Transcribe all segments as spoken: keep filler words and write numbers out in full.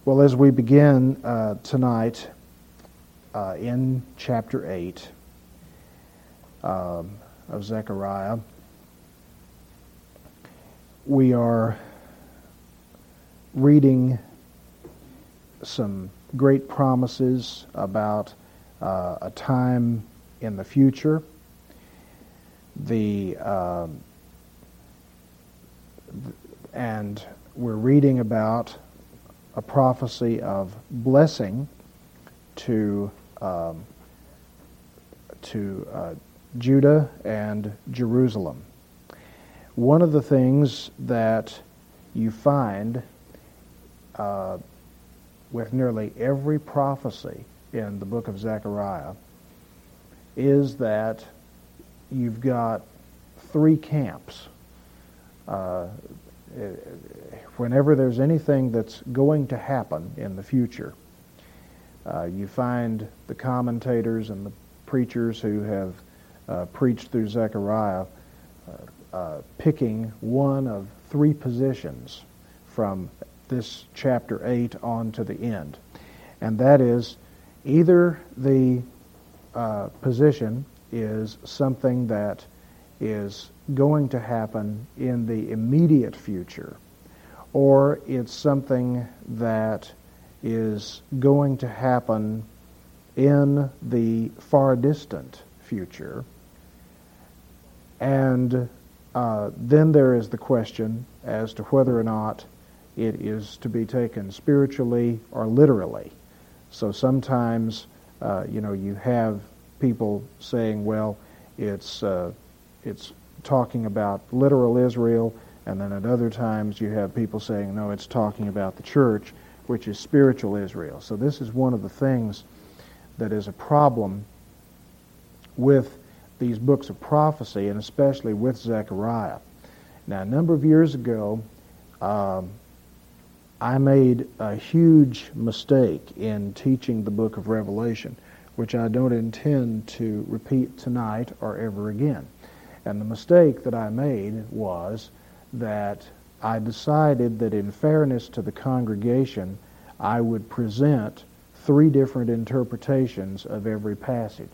Well, as we begin uh, tonight uh, in chapter eight um, of Zechariah, we are reading some great promises about uh, a time in the future. The uh, and we're reading about a prophecy of blessing to um, to uh, Judah and Jerusalem. One of the things that you find uh, with nearly every prophecy in the book of Zechariah is that you've got three camps. Uh, whenever there's anything that's going to happen in the future, uh, you find the commentators and the preachers who have uh, preached through Zechariah uh, uh, picking one of three positions from this chapter eight on to the end. And that is, either the uh, position is something that is going to happen in the immediate future, or it's something that is going to happen in the far distant future. And uh, then there is the question as to whether or not it is to be taken spiritually or literally. So sometimes, uh, you know, you have people saying, well, it's uh, it's talking about literal Israel, and then at other times you have people saying, no, it's talking about the church, which is spiritual Israel. So this is one of the things that is a problem with these books of prophecy, and especially with Zechariah. Now, a number of years ago, um, I made a huge mistake in teaching the book of Revelation, which I don't intend to repeat tonight or ever again. And the mistake that I made was that I decided that in fairness to the congregation, I would present three different interpretations of every passage.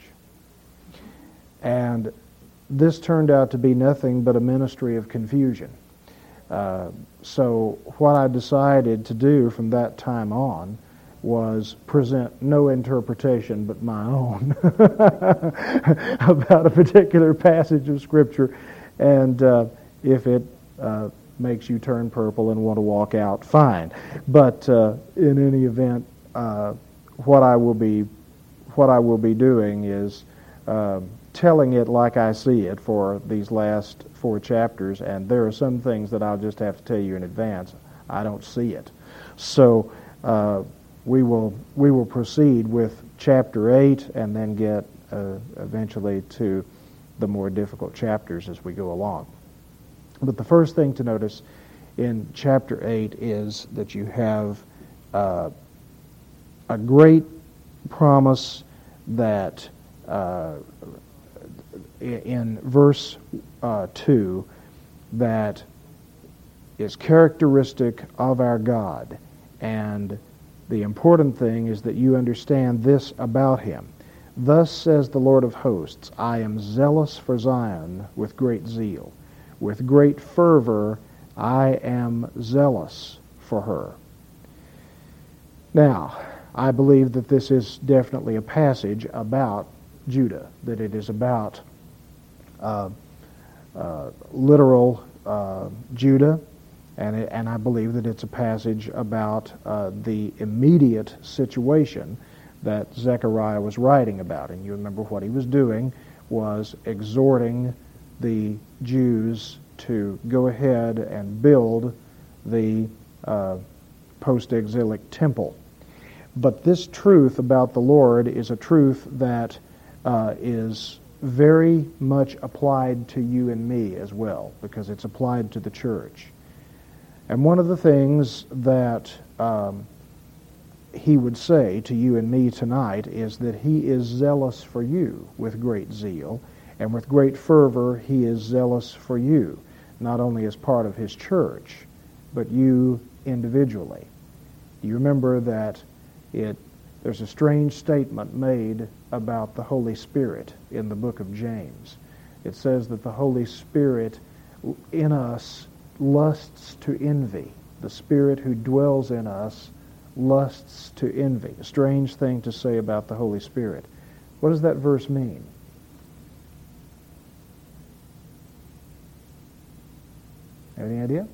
And this turned out to be nothing but a ministry of confusion. Uh, so what I decided to do from that time on was present no interpretation but my own about a particular passage of Scripture, and uh, if it uh, makes you turn purple and want to walk out, fine. But uh, in any event, uh, what I will be what I will be doing is uh, telling it like I see it for these last four chapters, and there are some things that I'll just have to tell you in advance. I don't see it. So uh, we will we will proceed with chapter eight and then get uh, eventually to the more difficult chapters as we go along. But the first thing to notice in chapter eight is that you have uh, a great promise that uh, in verse uh, two that is characteristic of our God. And the important thing is that you understand this about Him. Thus says the Lord of hosts, I am zealous for Zion with great zeal. With great fervor I am zealous for her. Now, I believe that this is definitely a passage about Judah, that it is about uh, uh, literal uh, Judah, and it, and I believe that it's a passage about uh, the immediate situation that Zechariah was writing about. And you remember what he was doing was exhorting the Jews to go ahead and build the uh, post-exilic temple. But this truth about the Lord is a truth that uh, is very much applied to you and me as well, because it's applied to the church. And one of the things that um, he would say to you and me tonight is that he is zealous for you with great zeal, and with great fervor he is zealous for you, not only as part of his church, but you individually. Do you remember that it there's a strange statement made about the Holy Spirit in the book of James? It says that the Holy Spirit in us lusts to envy. The Spirit who dwells in us lusts to envy. A strange thing to say about the Holy Spirit. What does that verse mean? Any idea?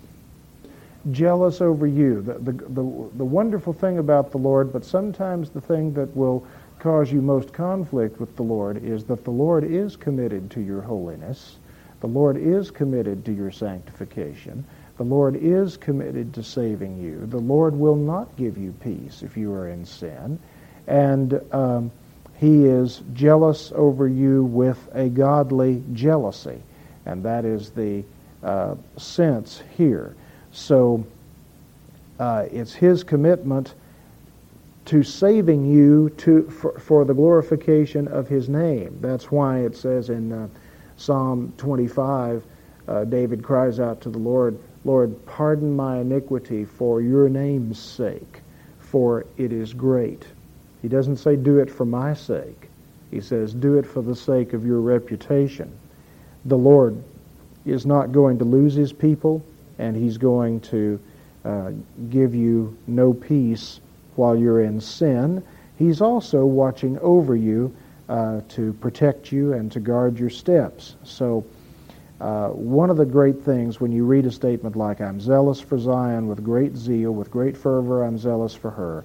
Jealous over you. The, the, the, the wonderful thing about the Lord, but sometimes the thing that will cause you most conflict with the Lord, is that the Lord is committed to your holiness. The Lord is committed to your sanctification. The Lord is committed to saving you. The Lord will not give you peace if you are in sin. And um, He is jealous over you with a godly jealousy. And that is the uh, sense here. So uh, it's His commitment to saving you to for, for the glorification of His name. That's why it says in uh, Psalm twenty-five, uh, David cries out to the Lord, Lord, pardon my iniquity for your name's sake, for it is great. He doesn't say do it for my sake. He says do it for the sake of your reputation. The Lord is not going to lose His people, and He's going to uh, give you no peace while you're in sin. He's also watching over you uh, to protect you and to guard your steps. So uh, one of the great things when you read a statement like, I'm zealous for Zion with great zeal, with great fervor I'm zealous for her,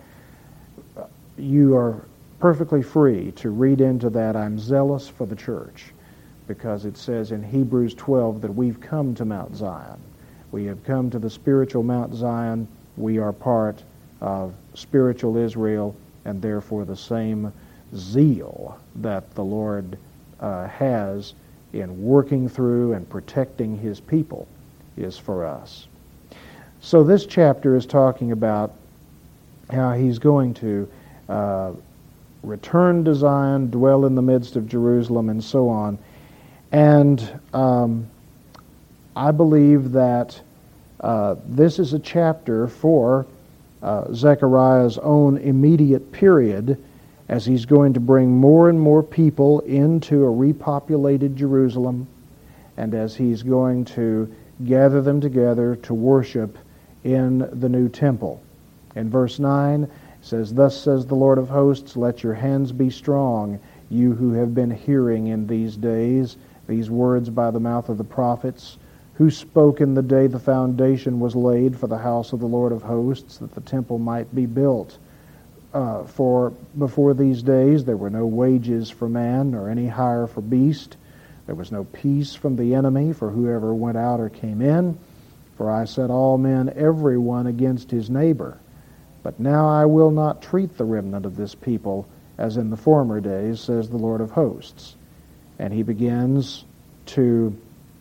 you are perfectly free to read into that, I'm zealous for the church, because it says in Hebrews twelve that we've come to Mount Zion. We have come to the spiritual Mount Zion. We are part of spiritual Israel, and therefore the same zeal that the Lord uh, has in working through and protecting His people is for us. So this chapter is talking about how He's going to uh, return to Zion, dwell in the midst of Jerusalem, and so on. And um, I believe that uh, this is a chapter for uh, Zechariah's own immediate period, as he's going to bring more and more people into a repopulated Jerusalem, and as he's going to gather them together to worship in the new temple. In verse nine, it says, Thus says the Lord of hosts, let your hands be strong, you who have been hearing in these days these words by the mouth of the prophets, who spoke in the day the foundation was laid for the house of the Lord of hosts, that the temple might be built. Uh, for before these days there were no wages for man, nor any hire for beast. There was no peace from the enemy for whoever went out or came in. For I set all men, every one against his neighbor. But now I will not treat the remnant of this people as in the former days, says the Lord of hosts. And he begins to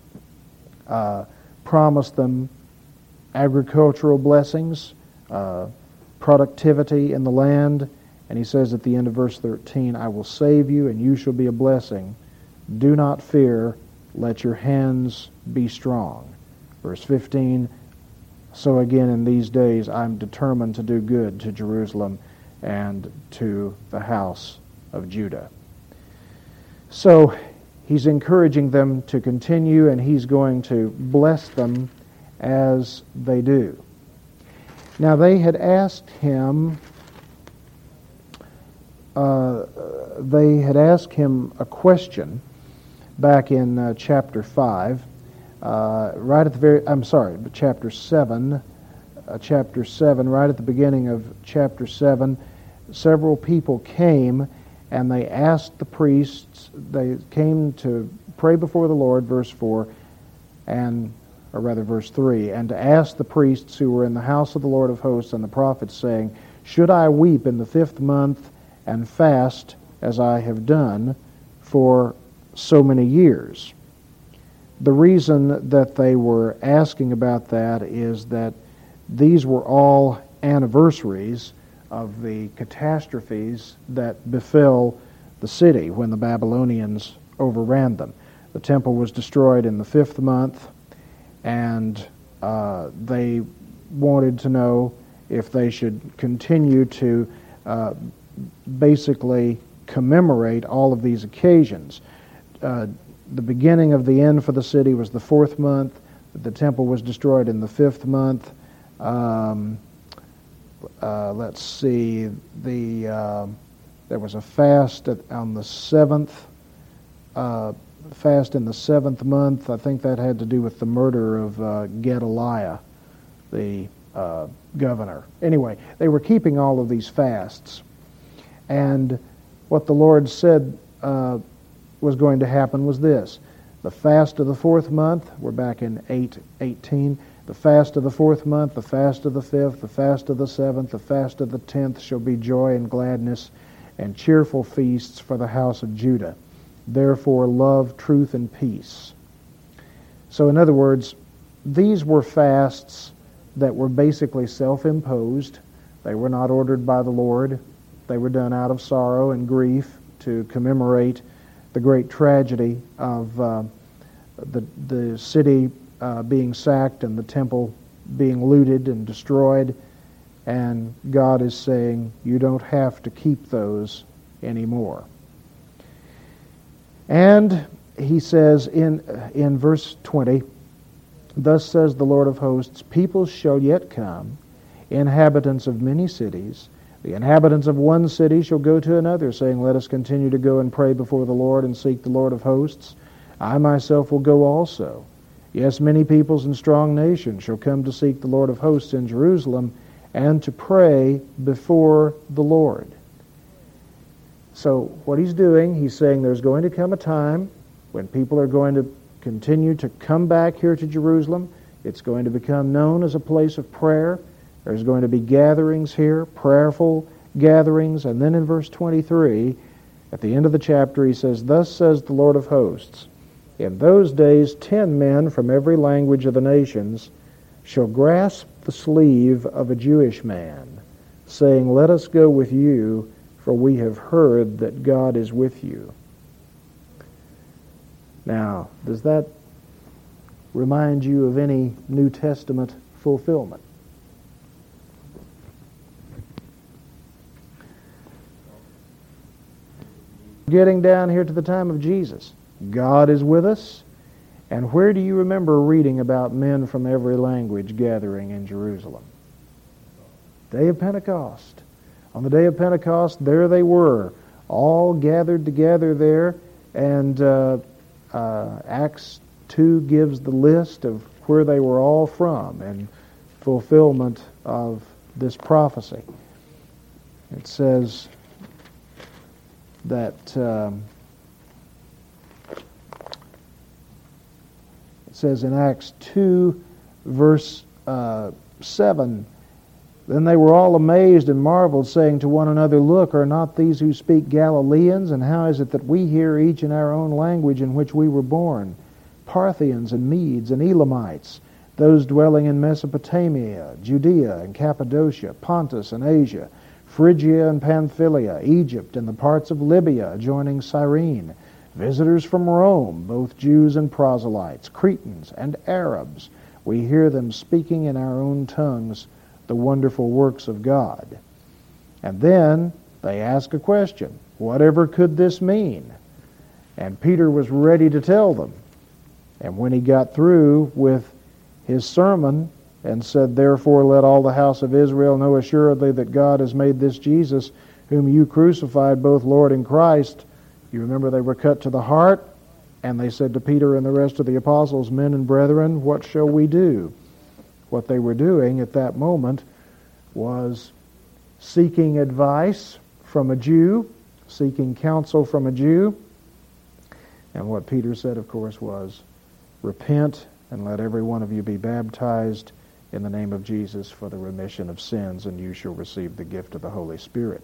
uh, promise them agricultural blessings, uh, productivity in the land. And he says at the end of verse thirteen, I will save you, and you shall be a blessing. Do not fear, let your hands be strong. Verse fifteen, so again in these days I'm determined to do good to Jerusalem and to the house of Judah. So he's encouraging them to continue, and he's going to bless them as they do. Now they had asked him, uh, they had asked him a question back in uh, chapter five, uh, right at the very, I'm sorry, chapter seven, uh, chapter seven, right at the beginning of chapter seven, several people came and they asked the priests, they came to pray before the Lord, verse four, and or rather verse three, and to ask the priests who were in the house of the Lord of hosts and the prophets, saying, Should I weep in the fifth month and fast as I have done for so many years? The reason that they were asking about that is that these were all anniversaries of the catastrophes that befell the city when the Babylonians overran them. The temple was destroyed in the fifth month, and uh, they wanted to know if they should continue to uh, basically commemorate all of these occasions. Uh, the beginning of the end for the city was the fourth month. The temple was destroyed in the fifth month. Um, uh, let's see, the uh, there was a fast at, on the seventh, uh, fast in the seventh month. I think that had to do with the murder of uh, Gedaliah, the uh, governor. Anyway, they were keeping all of these fasts. And what the Lord said uh, was going to happen was this. The fast of the fourth month, we're back in eight eighteen, the fast of the fourth month, the fast of the fifth, the fast of the seventh, the fast of the tenth shall be joy and gladness and cheerful feasts for the house of Judah. Therefore love, truth, and peace. So in other words, these were fasts that were basically self-imposed. They were not ordered by the Lord. They were done out of sorrow and grief to commemorate the great tragedy of uh, the the city uh, being sacked and the temple being looted and destroyed. And God is saying, you don't have to keep those anymore. And he says in in verse twenty, thus says the Lord of hosts, peoples shall yet come, inhabitants of many cities. The inhabitants of one city shall go to another, saying, let us continue to go and pray before the Lord and seek the Lord of hosts. I myself will go also. Yes, many peoples and strong nations shall come to seek the Lord of hosts in Jerusalem and to pray before the Lord. So what he's doing, he's saying there's going to come a time when people are going to continue to come back here to Jerusalem. It's going to become known as a place of prayer. There's going to be gatherings here, prayerful gatherings. And then in verse twenty-three, at the end of the chapter, he says, thus says the Lord of hosts, in those days ten men from every language of the nations shall grasp the sleeve of a Jewish man, saying, let us go with you, for we have heard that God is with you. Now, does that remind you of any New Testament fulfillment? Getting down here to the time of Jesus. God is with us. And where do you remember reading about men from every language gathering in Jerusalem? Day of Pentecost. On the day of Pentecost, there they were, all gathered together there. And uh, uh, Acts two gives the list of where they were all from in fulfillment of this prophecy. It says that um, it says in Acts two, verse uh, seven, then they were all amazed and marveled, saying to one another, look, are not these who speak Galileans? And how is it that we hear each in our own language in which we were born? Parthians and Medes and Elamites, those dwelling in Mesopotamia, Judea and Cappadocia, Pontus and Asia, Phrygia and Pamphylia, Egypt, and the parts of Libya adjoining Cyrene, visitors from Rome, both Jews and proselytes, Cretans and Arabs. We hear them speaking in our own tongues the wonderful works of God. And then they ask a question. Whatever could this mean? And Peter was ready to tell them. And when he got through with his sermon and said, therefore let all the house of Israel know assuredly that God has made this Jesus, whom you crucified, both Lord and Christ. You remember they were cut to the heart, and they said to Peter and the rest of the apostles, men and brethren, what shall we do? What they were doing at that moment was seeking advice from a Jew, seeking counsel from a Jew. And what Peter said, of course, was, repent and let every one of you be baptized in the name of Jesus for the remission of sins, and you shall receive the gift of the Holy Spirit.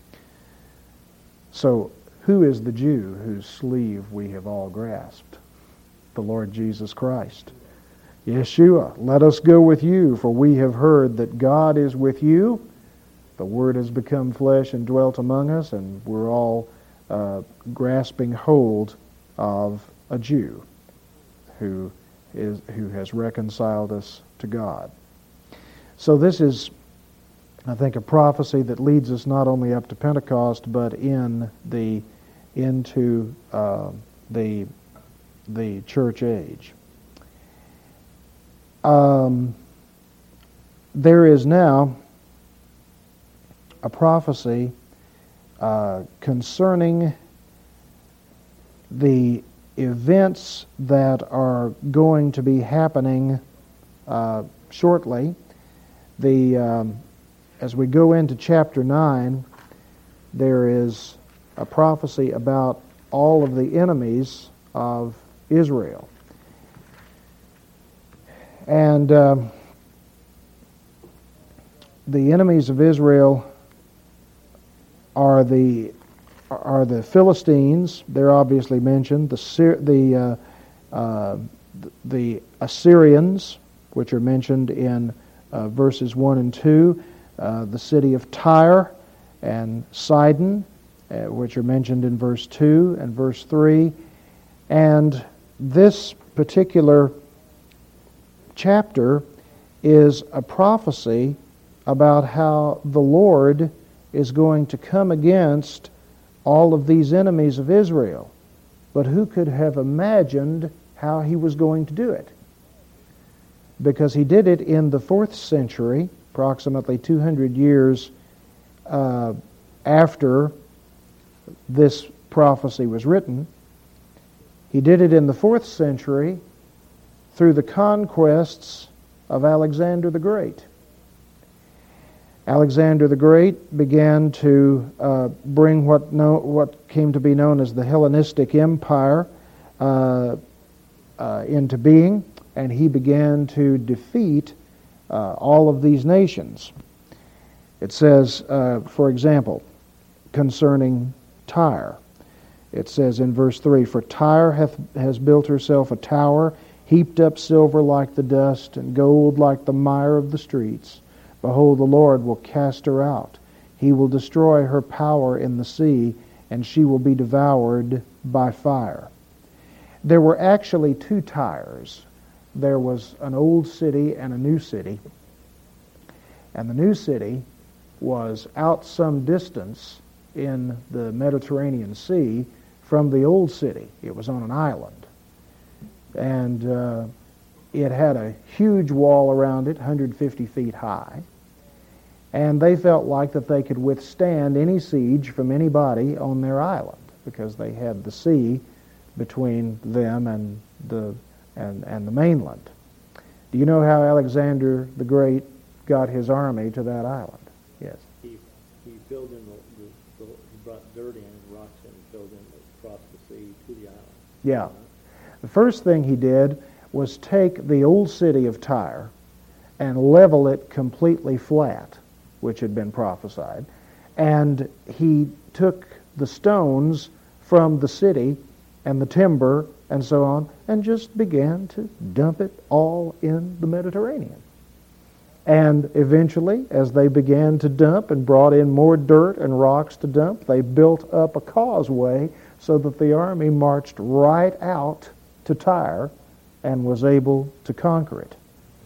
So, who is the Jew whose sleeve we have all grasped? The Lord Jesus Christ. Yeshua, let us go with you, for we have heard that God is with you. The Word has become flesh and dwelt among us, and we're all uh, grasping hold of a Jew who is who has reconciled us to God. So this is I think, a prophecy that leads us not only up to Pentecost, but in the into uh, the the church age. Um, there is now a prophecy uh, concerning the events that are going to be happening uh, shortly. The um, as we go into chapter nine, there is a prophecy about all of the enemies of Israel. And um, the enemies of Israel are the are the Philistines. They're obviously mentioned. The Syr- the uh, uh, the Assyrians, which are mentioned in uh, verses one and two. Uh, the city of Tyre and Sidon, uh, which are mentioned in verse two and verse three. And this particular chapter is a prophecy about how the Lord is going to come against all of these enemies of Israel. But who could have imagined how he was going to do it? Because he did it in the fourth century, approximately two hundred years uh, after this prophecy was written. He did it in the fourth century through the conquests of Alexander the Great. Alexander the Great began to uh, bring what no, what came to be known as the Hellenistic Empire uh, uh, into being, and he began to defeat uh, all of these nations. It says, uh, for example, concerning Tyre, it says in verse three, "For Tyre hath, has built herself a tower, heaped up silver like the dust, and gold like the mire of the streets. Behold, the Lord will cast her out. He will destroy her power in the sea, and she will be devoured by fire." There were actually two Tyres. There was an old city and a new city. And the new city was out some distance in the Mediterranean Sea from the old city. It was on an island. And uh, it had a huge wall around it, one hundred fifty feet high. And they felt like that they could withstand any siege from anybody on their island because they had the sea between them and the and, and the mainland. Do you know how Alexander the Great got his army to that island? Yes. He, he filled in the, the, the he brought dirt in and rocks in and filled in across the sea to the island. Yeah. The first thing he did was take the old city of Tyre and level it completely flat, which had been prophesied, and he took the stones from the city and the timber and so on, and just began to dump it all in the Mediterranean. And eventually, as they began to dump and brought in more dirt and rocks to dump, they built up a causeway so that the army marched right out to Tyre and was able to conquer it.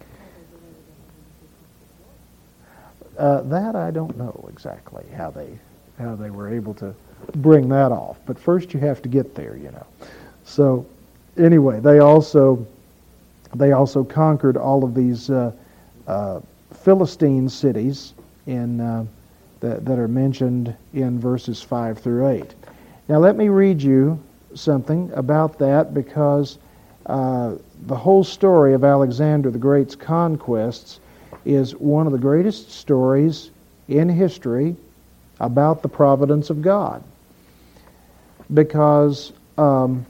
Uh, that I don't know exactly how they how they were able to bring that off. But first you have to get there, you know. So anyway, they also they also conquered all of these uh, uh, Philistine cities in uh, that, that are mentioned in verses five through eight. Now let me read you something about that, because uh, the whole story of Alexander the Great's conquests is one of the greatest stories in history about the providence of God. Because um,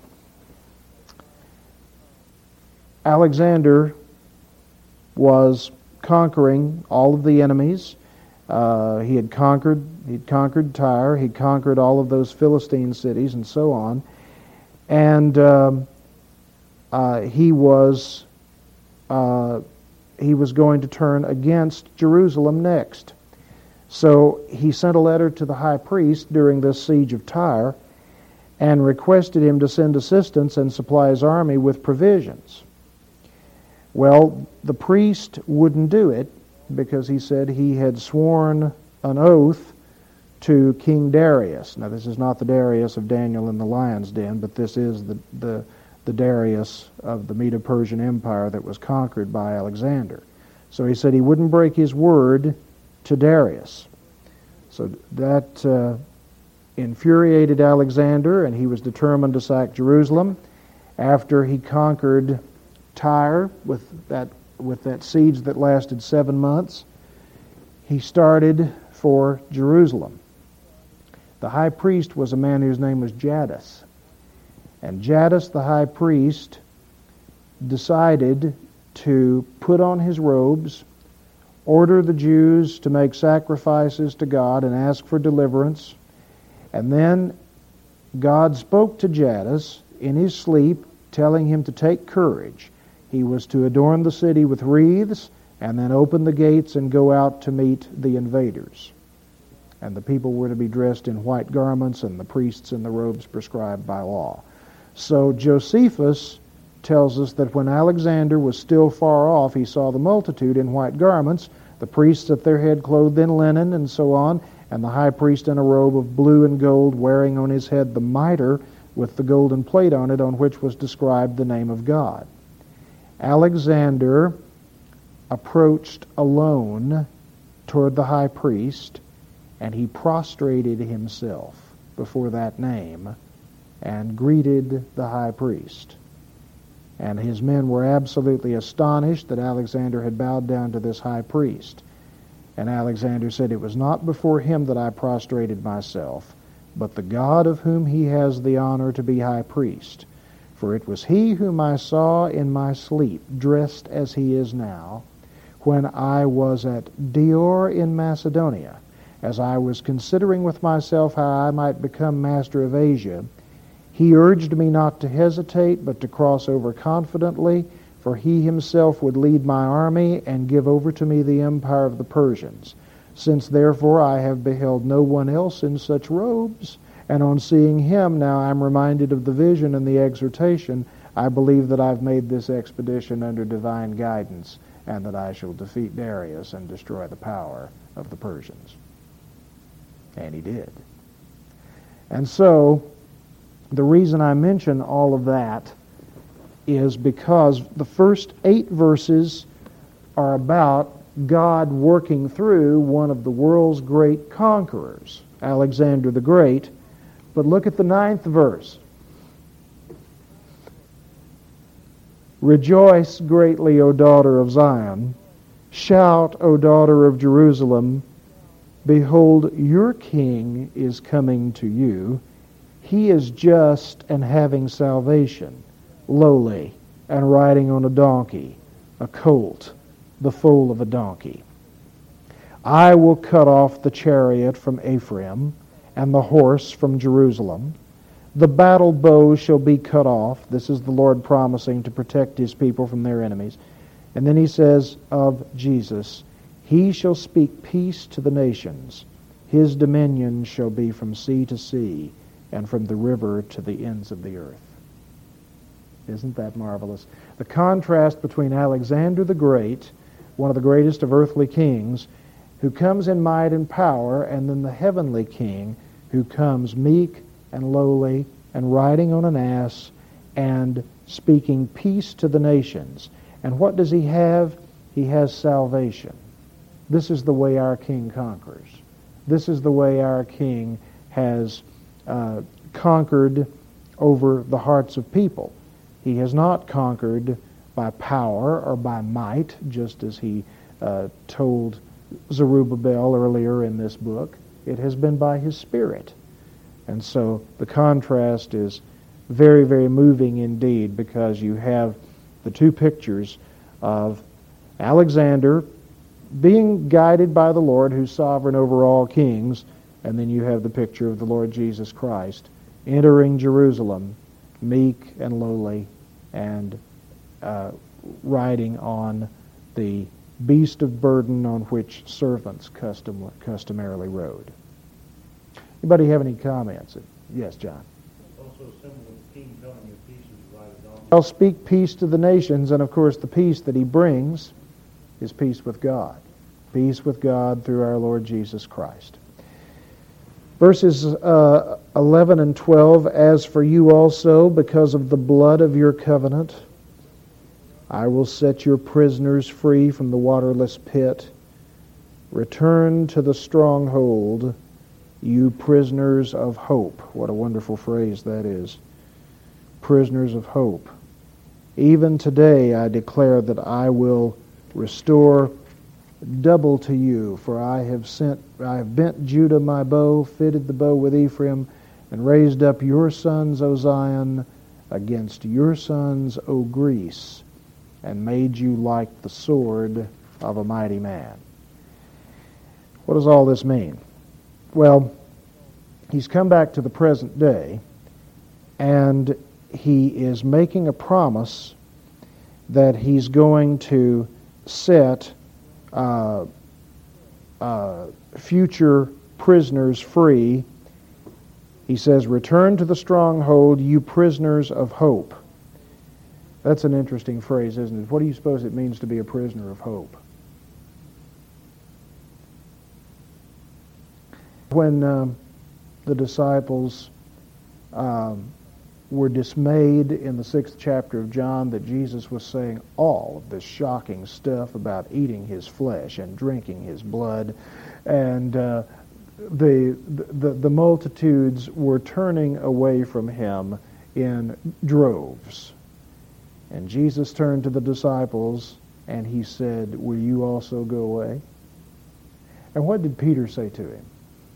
Alexander was conquering all of the enemies. Uh, he had conquered, he'd conquered Tyre, he'd conquered all of those Philistine cities and so on. And um, uh, he was uh, he was going to turn against Jerusalem next. So he sent a letter to the high priest during this siege of Tyre and requested him to send assistance and supply his army with provisions. Well, the priest wouldn't do it because he said he had sworn an oath to King Darius. Now, this is not the Darius of Daniel in the lion's den, but this is the, the, the Darius of the Medo-Persian Empire that was conquered by Alexander. So he said he wouldn't break his word to Darius. So that uh, infuriated Alexander, and he was determined to sack Jerusalem. After he conquered Tyre with that, with that siege that lasted seven months, he started for Jerusalem. The high priest was a man whose name was Jaddas. And Jaddas, the high priest, decided to put on his robes, order the Jews to make sacrifices to God and ask for deliverance. And then God spoke to Jaddas in his sleep, telling him to take courage. He was to adorn the city with wreaths and then open the gates and go out to meet the invaders. And the people were to be dressed in white garments and the priests in the robes prescribed by law. So Josephus tells us that when Alexander was still far off, he saw the multitude in white garments, the priests at their head clothed in linen and so on, and the high priest in a robe of blue and gold, wearing on his head the mitre with the golden plate on it, on which was described the name of God. Alexander approached alone toward the high priest, and he prostrated himself before that name and greeted the high priest. And his men were absolutely astonished that Alexander had bowed down to this high priest. And Alexander said, "It was not before him that I prostrated myself, but the God of whom he has the honor to be high priest. For it was he whom I saw in my sleep, dressed as he is now, when I was at Dior in Macedonia, as I was considering with myself how I might become master of Asia. He urged me not to hesitate, but to cross over confidently, for he himself would lead my army and give over to me the empire of the Persians. Since therefore I have beheld no one else in such robes, and on seeing him now I am reminded of the vision and the exhortation, I believe that I've made this expedition under divine guidance, and that I shall defeat Darius and destroy the power of the Persians." And he did. And so, the reason I mention all of that is because the first eight verses are about God working through one of the world's great conquerors, Alexander the Great. But look at the ninth verse. "Rejoice greatly, O daughter of Zion. Shout, O daughter of Jerusalem. Behold, your king is coming to you. He is just and having salvation, lowly, and riding on a donkey, a colt, the foal of a donkey. I will cut off the chariot from Ephraim, and the horse from Jerusalem. The battle bow shall be cut off." This is the Lord promising to protect his people from their enemies. And then he says of Jesus, "He shall speak peace to the nations. His dominion shall be from sea to sea, and from the river to the ends of the earth." Isn't that marvelous? The contrast between Alexander the Great, one of the greatest of earthly kings, who comes in might and power, and then the heavenly king who comes meek and lowly and riding on an ass and speaking peace to the nations. And what does he have? He has salvation. This is the way our king conquers. This is the way our king has uh, conquered over the hearts of people. He has not conquered by power or by might, just as he uh, told Zerubbabel earlier in this book. It has been by his Spirit. And so the contrast is very, very moving indeed, because you have the two pictures of Alexander being guided by the Lord, who's sovereign over all kings, and then you have the picture of the Lord Jesus Christ entering Jerusalem, meek and lowly, and uh, riding on the beast of burden on which servants custom, customarily rode. Anybody have any comments? Yes, John. Also a symbol of the king coming in peace is right donkey. I'll speak peace to the nations, and of course the peace that he brings is peace with God. peace with God through our Lord Jesus Christ. Verses uh, eleven and twelve, as for you also, because of the blood of your covenant, I will set your prisoners free from the waterless pit. Return to the stronghold, you prisoners of hope. What a wonderful phrase that is. Prisoners of hope. Even today I declare that I will restore double to you, for I have sent, I have bent Judah my bow, fitted the bow with Ephraim, and raised up your sons, O Zion, against your sons, O Greece, and made you like the sword of a mighty man. What does all this mean? Well, he's come back to the present day, and he is making a promise that he's going to set uh, uh, future prisoners free. He says, return to the stronghold, you prisoners of hope. That's an interesting phrase, isn't it? What do you suppose it means to be a prisoner of hope? When um, the disciples um, were dismayed in the sixth chapter of John that Jesus was saying all of this shocking stuff about eating his flesh and drinking his blood, and uh, the, the the multitudes were turning away from him in droves. And Jesus turned to the disciples and he said, will you also go away? And what did Peter say to him?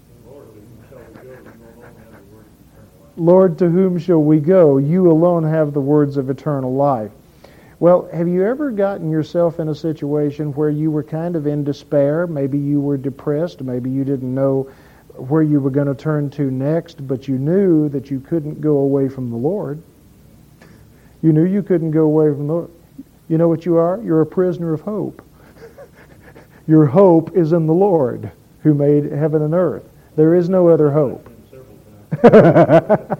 Lord, to whom shall we go? You alone have the words of eternal life. Well, have you ever gotten yourself in a situation where you were kind of in despair? Maybe you were depressed. Maybe you didn't know where you were going to turn to next, but you knew that you couldn't go away from the Lord. You knew you couldn't go away from the Lord. You know what you are? You're a prisoner of hope. Your hope is in the Lord who made heaven and earth. There is no other hope. Yeah.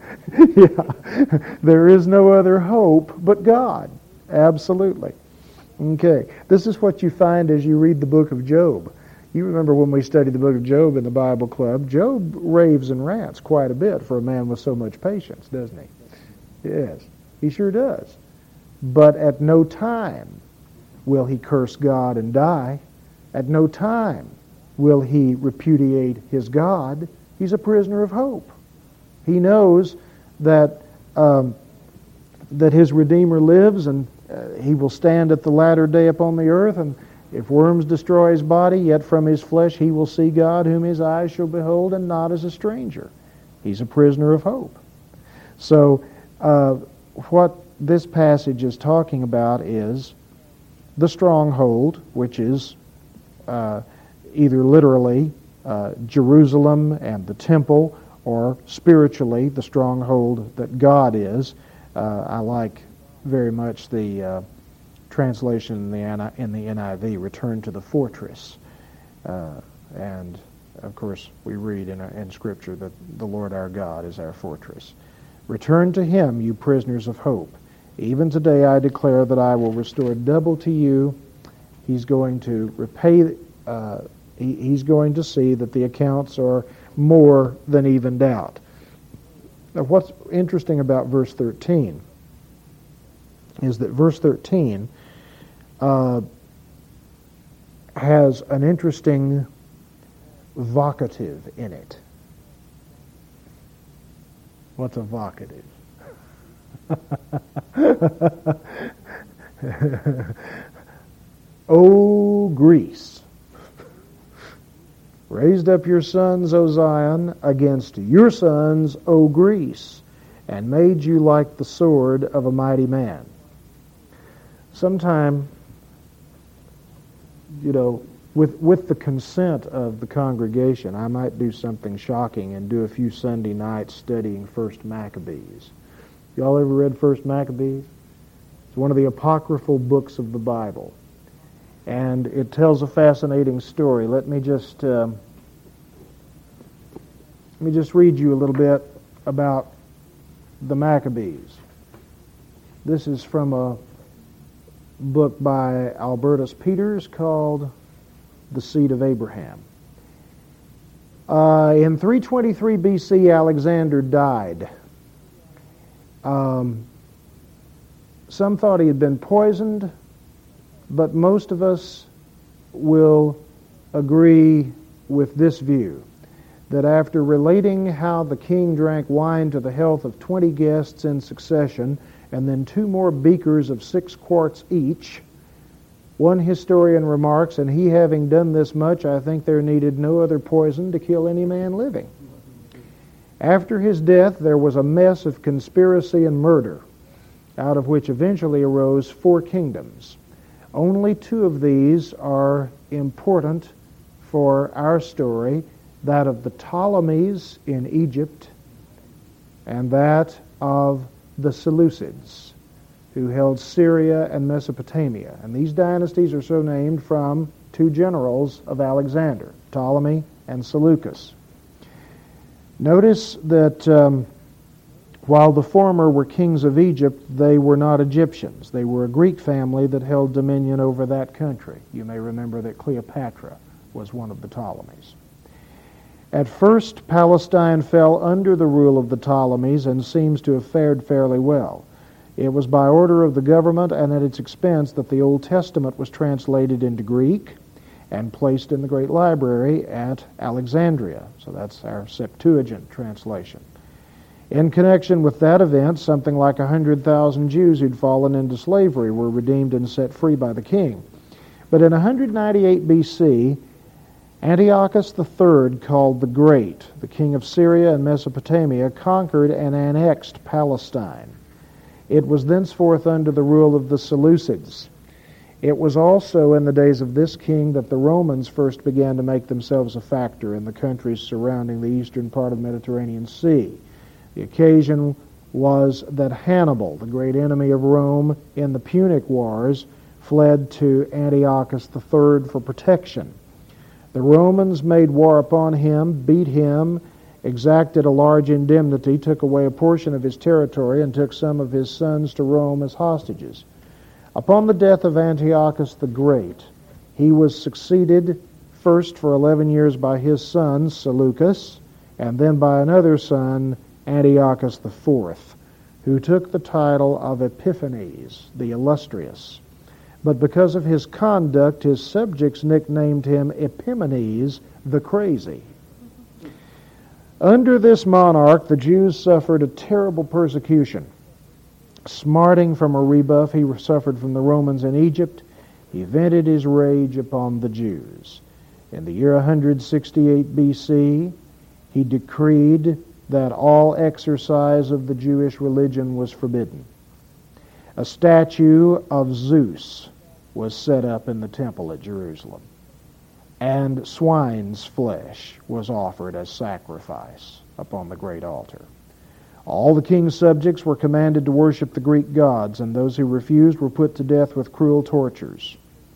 There is no other hope but God. Absolutely. Okay. This is what you find as you read the book of Job. You remember when we studied the book of Job in the Bible Club, Job raves and rants quite a bit for a man with so much patience, doesn't he? Yes, he sure does. But at no time will he curse God and die. At no time will he repudiate his God. He's a prisoner of hope. He knows that um, that his Redeemer lives, and uh, he will stand at the latter day upon the earth, and if worms destroy his body, yet from his flesh he will see God, whom his eyes shall behold, and not as a stranger. He's a prisoner of hope. So uh, what this passage is talking about is the stronghold, which is uh, either literally uh, Jerusalem and the temple, or spiritually the stronghold that God is. Uh, I like very much the uh, translation in the, in the N I V, return to the fortress. Uh, and, of course, we read in, in Scripture that the Lord our God is our fortress. Return to him, you prisoners of hope. Even today I declare that I will restore double to you. He's going to repay, uh, he, he's going to see that the accounts are more than evened out. Now, what's interesting about verse thirteen is that verse thirteen uh, has an interesting vocative in it. What's a vocative? O Greece, raised up your sons, O Zion, against your sons, O Greece, and made you like the sword of a mighty man. Sometime, you know, with with the consent of the congregation, I might do something shocking and do a few Sunday nights studying First Maccabees. Y'all ever read First Maccabees? It's one of the apocryphal books of the Bible. And it tells a fascinating story. Let me just um, let me just read you a little bit about the Maccabees. This is from a book by Albertus Peters called the seed of Abraham. Uh, in three twenty-three B C, Alexander died. Um, some thought he had been poisoned, but most of us will agree with this view, that after relating how the king drank wine to the health of twenty guests in succession, and then two more beakers of six quarts each, one historian remarks, and he having done this much, I think there needed no other poison to kill any man living. After his death, there was a mess of conspiracy and murder, out of which eventually arose four kingdoms. Only two of these are important for our story, that of the Ptolemies in Egypt and that of the Seleucids, who held Syria and Mesopotamia. And these dynasties are so named from two generals of Alexander, Ptolemy and Seleucus. Notice that um, while the former were kings of Egypt, they were not Egyptians. They were a Greek family that held dominion over that country. You may remember that Cleopatra was one of the Ptolemies. At first, Palestine fell under the rule of the Ptolemies and seems to have fared fairly well. It was by order of the government and at its expense that the Old Testament was translated into Greek and placed in the great library at Alexandria. So that's our Septuagint translation. In connection with that event, something like one hundred thousand Jews who'd fallen into slavery were redeemed and set free by the king. But in one ninety-eight B C, Antiochus the Third, called the Great, the king of Syria and Mesopotamia, conquered and annexed Palestine. It was thenceforth under the rule of the Seleucids. It was also in the days of this king that the Romans first began to make themselves a factor in the countries surrounding the eastern part of the Mediterranean Sea. The occasion was that Hannibal, the great enemy of Rome in the Punic Wars, fled to Antiochus the Third for protection. The Romans made war upon him, beat him, exacted a large indemnity, took away a portion of his territory, and took some of his sons to Rome as hostages. Upon the death of Antiochus the Great, he was succeeded first for eleven years by his son, Seleucus, and then by another son, Antiochus the Fourth, who took the title of Epiphanes, the Illustrious. But because of his conduct, his subjects nicknamed him Epimanes, the Crazy. Under this monarch, the Jews suffered a terrible persecution. Smarting from a rebuff he suffered from the Romans in Egypt, he vented his rage upon the Jews. In the year one sixty-eight B C, he decreed that all exercise of the Jewish religion was forbidden. A statue of Zeus was set up in the temple at Jerusalem, and swine's flesh was offered as sacrifice upon the great altar. All the king's subjects were commanded to worship the Greek gods, and those who refused were put to death with cruel tortures.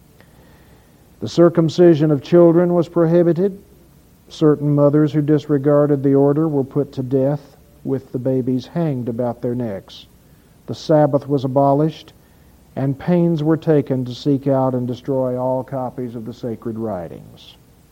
The circumcision of children was prohibited. Certain mothers who disregarded the order were put to death with the babies hanged about their necks. The Sabbath was abolished, and pains were taken to seek out and destroy all copies of the sacred writings.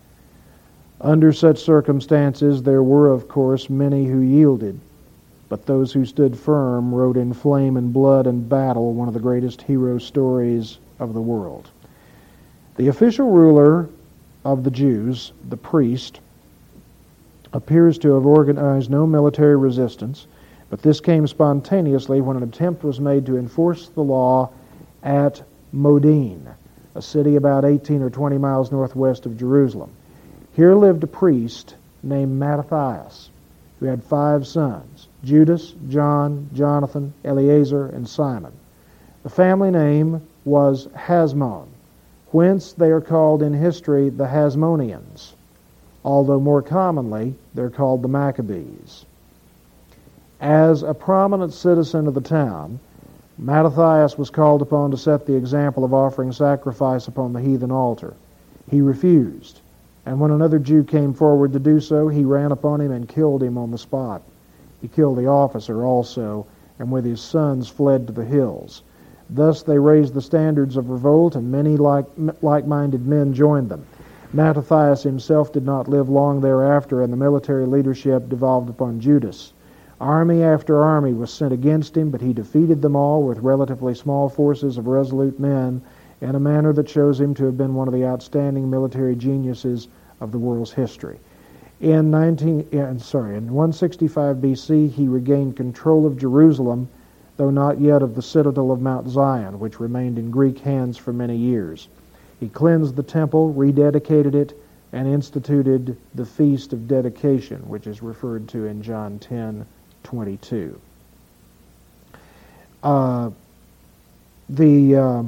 Under such circumstances, there were, of course, many who yielded, but those who stood firm wrote in flame and blood and battle one of the greatest hero stories of the world. The official ruler of the Jews, the priest, appears to have organized no military resistance, but this came spontaneously when an attempt was made to enforce the law at Modin, a city about eighteen or twenty miles northwest of Jerusalem. Here lived a priest named Mattathias, who had five sons, Judas, John, Jonathan, Eleazar, and Simon. The family name was Hasmon, whence they are called in history the Hasmoneans, although more commonly they're called the Maccabees. As a prominent citizen of the town, Mattathias was called upon to set the example of offering sacrifice upon the heathen altar. He refused, and when another Jew came forward to do so, he ran upon him and killed him on the spot. He killed the officer also, and with his sons fled to the hills. Thus they raised the standards of revolt, and many like, like-minded men joined them. Mattathias himself did not live long thereafter, and the military leadership devolved upon Judas. Army after army was sent against him, but he defeated them all with relatively small forces of resolute men in a manner that shows him to have been one of the outstanding military geniuses of the world's history. In nineteen, uh, sorry, in one sixty-five B C, he regained control of Jerusalem, though not yet of the citadel of Mount Zion, which remained in Greek hands for many years. He cleansed the temple, rededicated it, and instituted the Feast of Dedication, which is referred to in John ten twenty-two. Uh, the uh,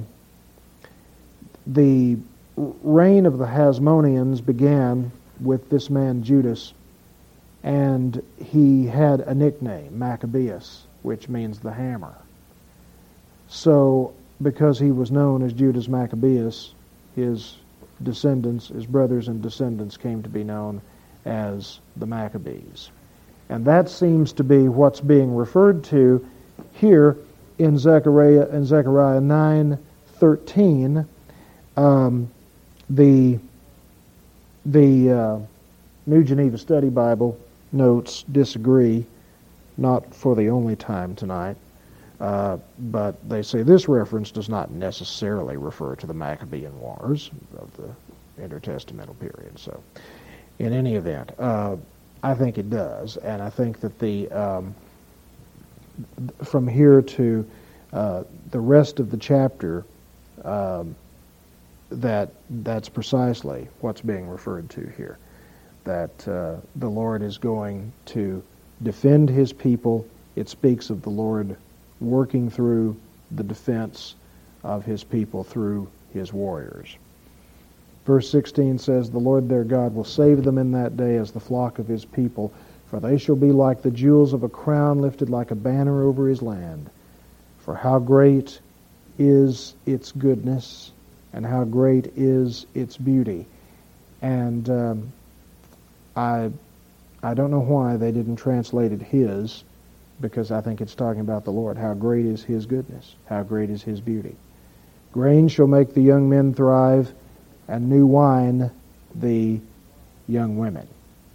the reign of the Hasmoneans began with this man Judas, and he had a nickname, Maccabeus, which means the hammer. So, because he was known as Judas Maccabeus, his descendants, his brothers and descendants, came to be known as the Maccabees. And that seems to be what's being referred to here in Zechariah, in Zechariah nine thirteen. Um, the the uh, New Geneva Study Bible notes disagree, not for the only time tonight, uh, but they say this reference does not necessarily refer to the Maccabean Wars of the intertestamental period. So, in any event, uh, I think it does, and I think that the um, from here to uh, the rest of the chapter, um, that that's precisely what's being referred to here. That uh, the Lord is going to defend His people. It speaks of the Lord working through the defense of His people through His warriors. Verse sixteen says, "The Lord their God will save them in that day as the flock of His people, for they shall be like the jewels of a crown lifted like a banner over His land. For how great is its goodness, and how great is its beauty." And um, I I don't know why they didn't translate it His, because I think it's talking about the Lord. How great is His goodness, how great is His beauty. Grain shall make the young men thrive, and new wine the young women.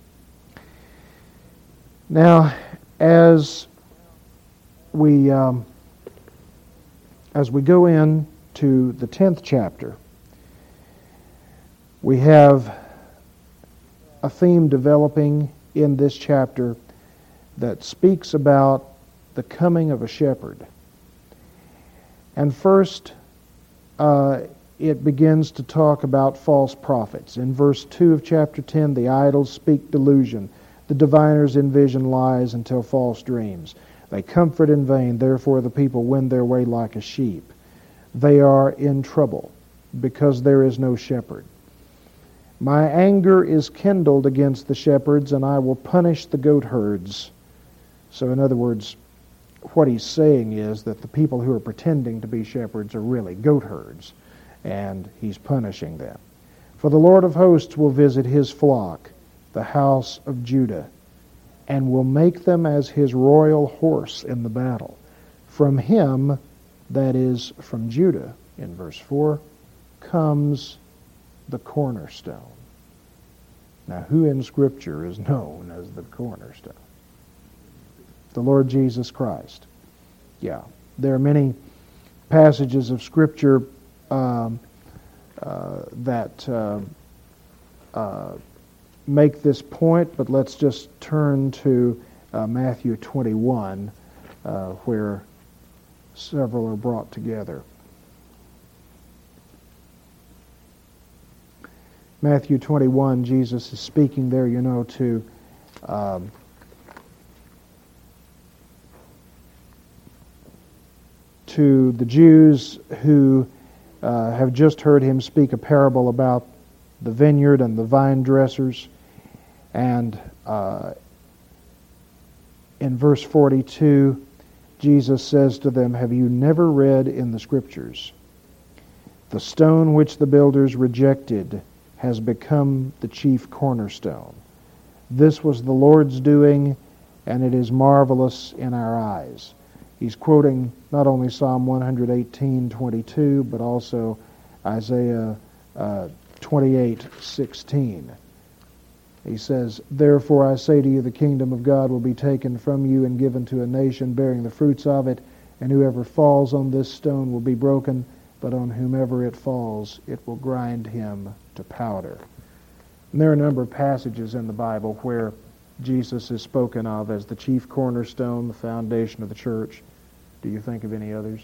Now, as we um, as we go in to the tenth chapter, we have a theme developing in this chapter that speaks about the coming of a shepherd. And first, uh, it begins to talk about false prophets. In verse two of chapter ten, the idols speak delusion. The diviners envision lies and tell false dreams. They comfort in vain, therefore the people wend their way like a sheep. They are in trouble because there is no shepherd. My anger is kindled against the shepherds, and I will punish the goat herds. So in other words, what he's saying is that the people who are pretending to be shepherds are really goat herds, and he's punishing them. For the Lord of hosts will visit His flock, the house of Judah, and will make them as His royal horse in the battle. From Him, that is, from Judah, in verse four, comes the cornerstone. Now, who in Scripture is known as the cornerstone? The Lord Jesus Christ. Yeah, there are many passages of Scripture um, uh, that uh, uh, make this point, but let's just turn to uh, Matthew twenty-one, uh, where several are brought together. Matthew twenty-one, Jesus is speaking there, you know, to um, to the Jews who uh, have just heard Him speak a parable about the vineyard and the vine dressers. And uh, in verse forty-two, Jesus says to them, "Have you never read in the Scriptures, the stone which the builders rejected has become the chief cornerstone? This was the Lord's doing, and it is marvelous in our eyes." He's quoting not only Psalm one eighteen twenty-two, but also Isaiah uh, twenty-eight sixteen. He says, "Therefore I say to you, the kingdom of God will be taken from you and given to a nation bearing the fruits of it, and whoever falls on this stone will be broken, but on whomever it falls, it will grind him to powder." And there are a number of passages in the Bible where Jesus is spoken of as the chief cornerstone, the foundation of the church. Do you think of any others?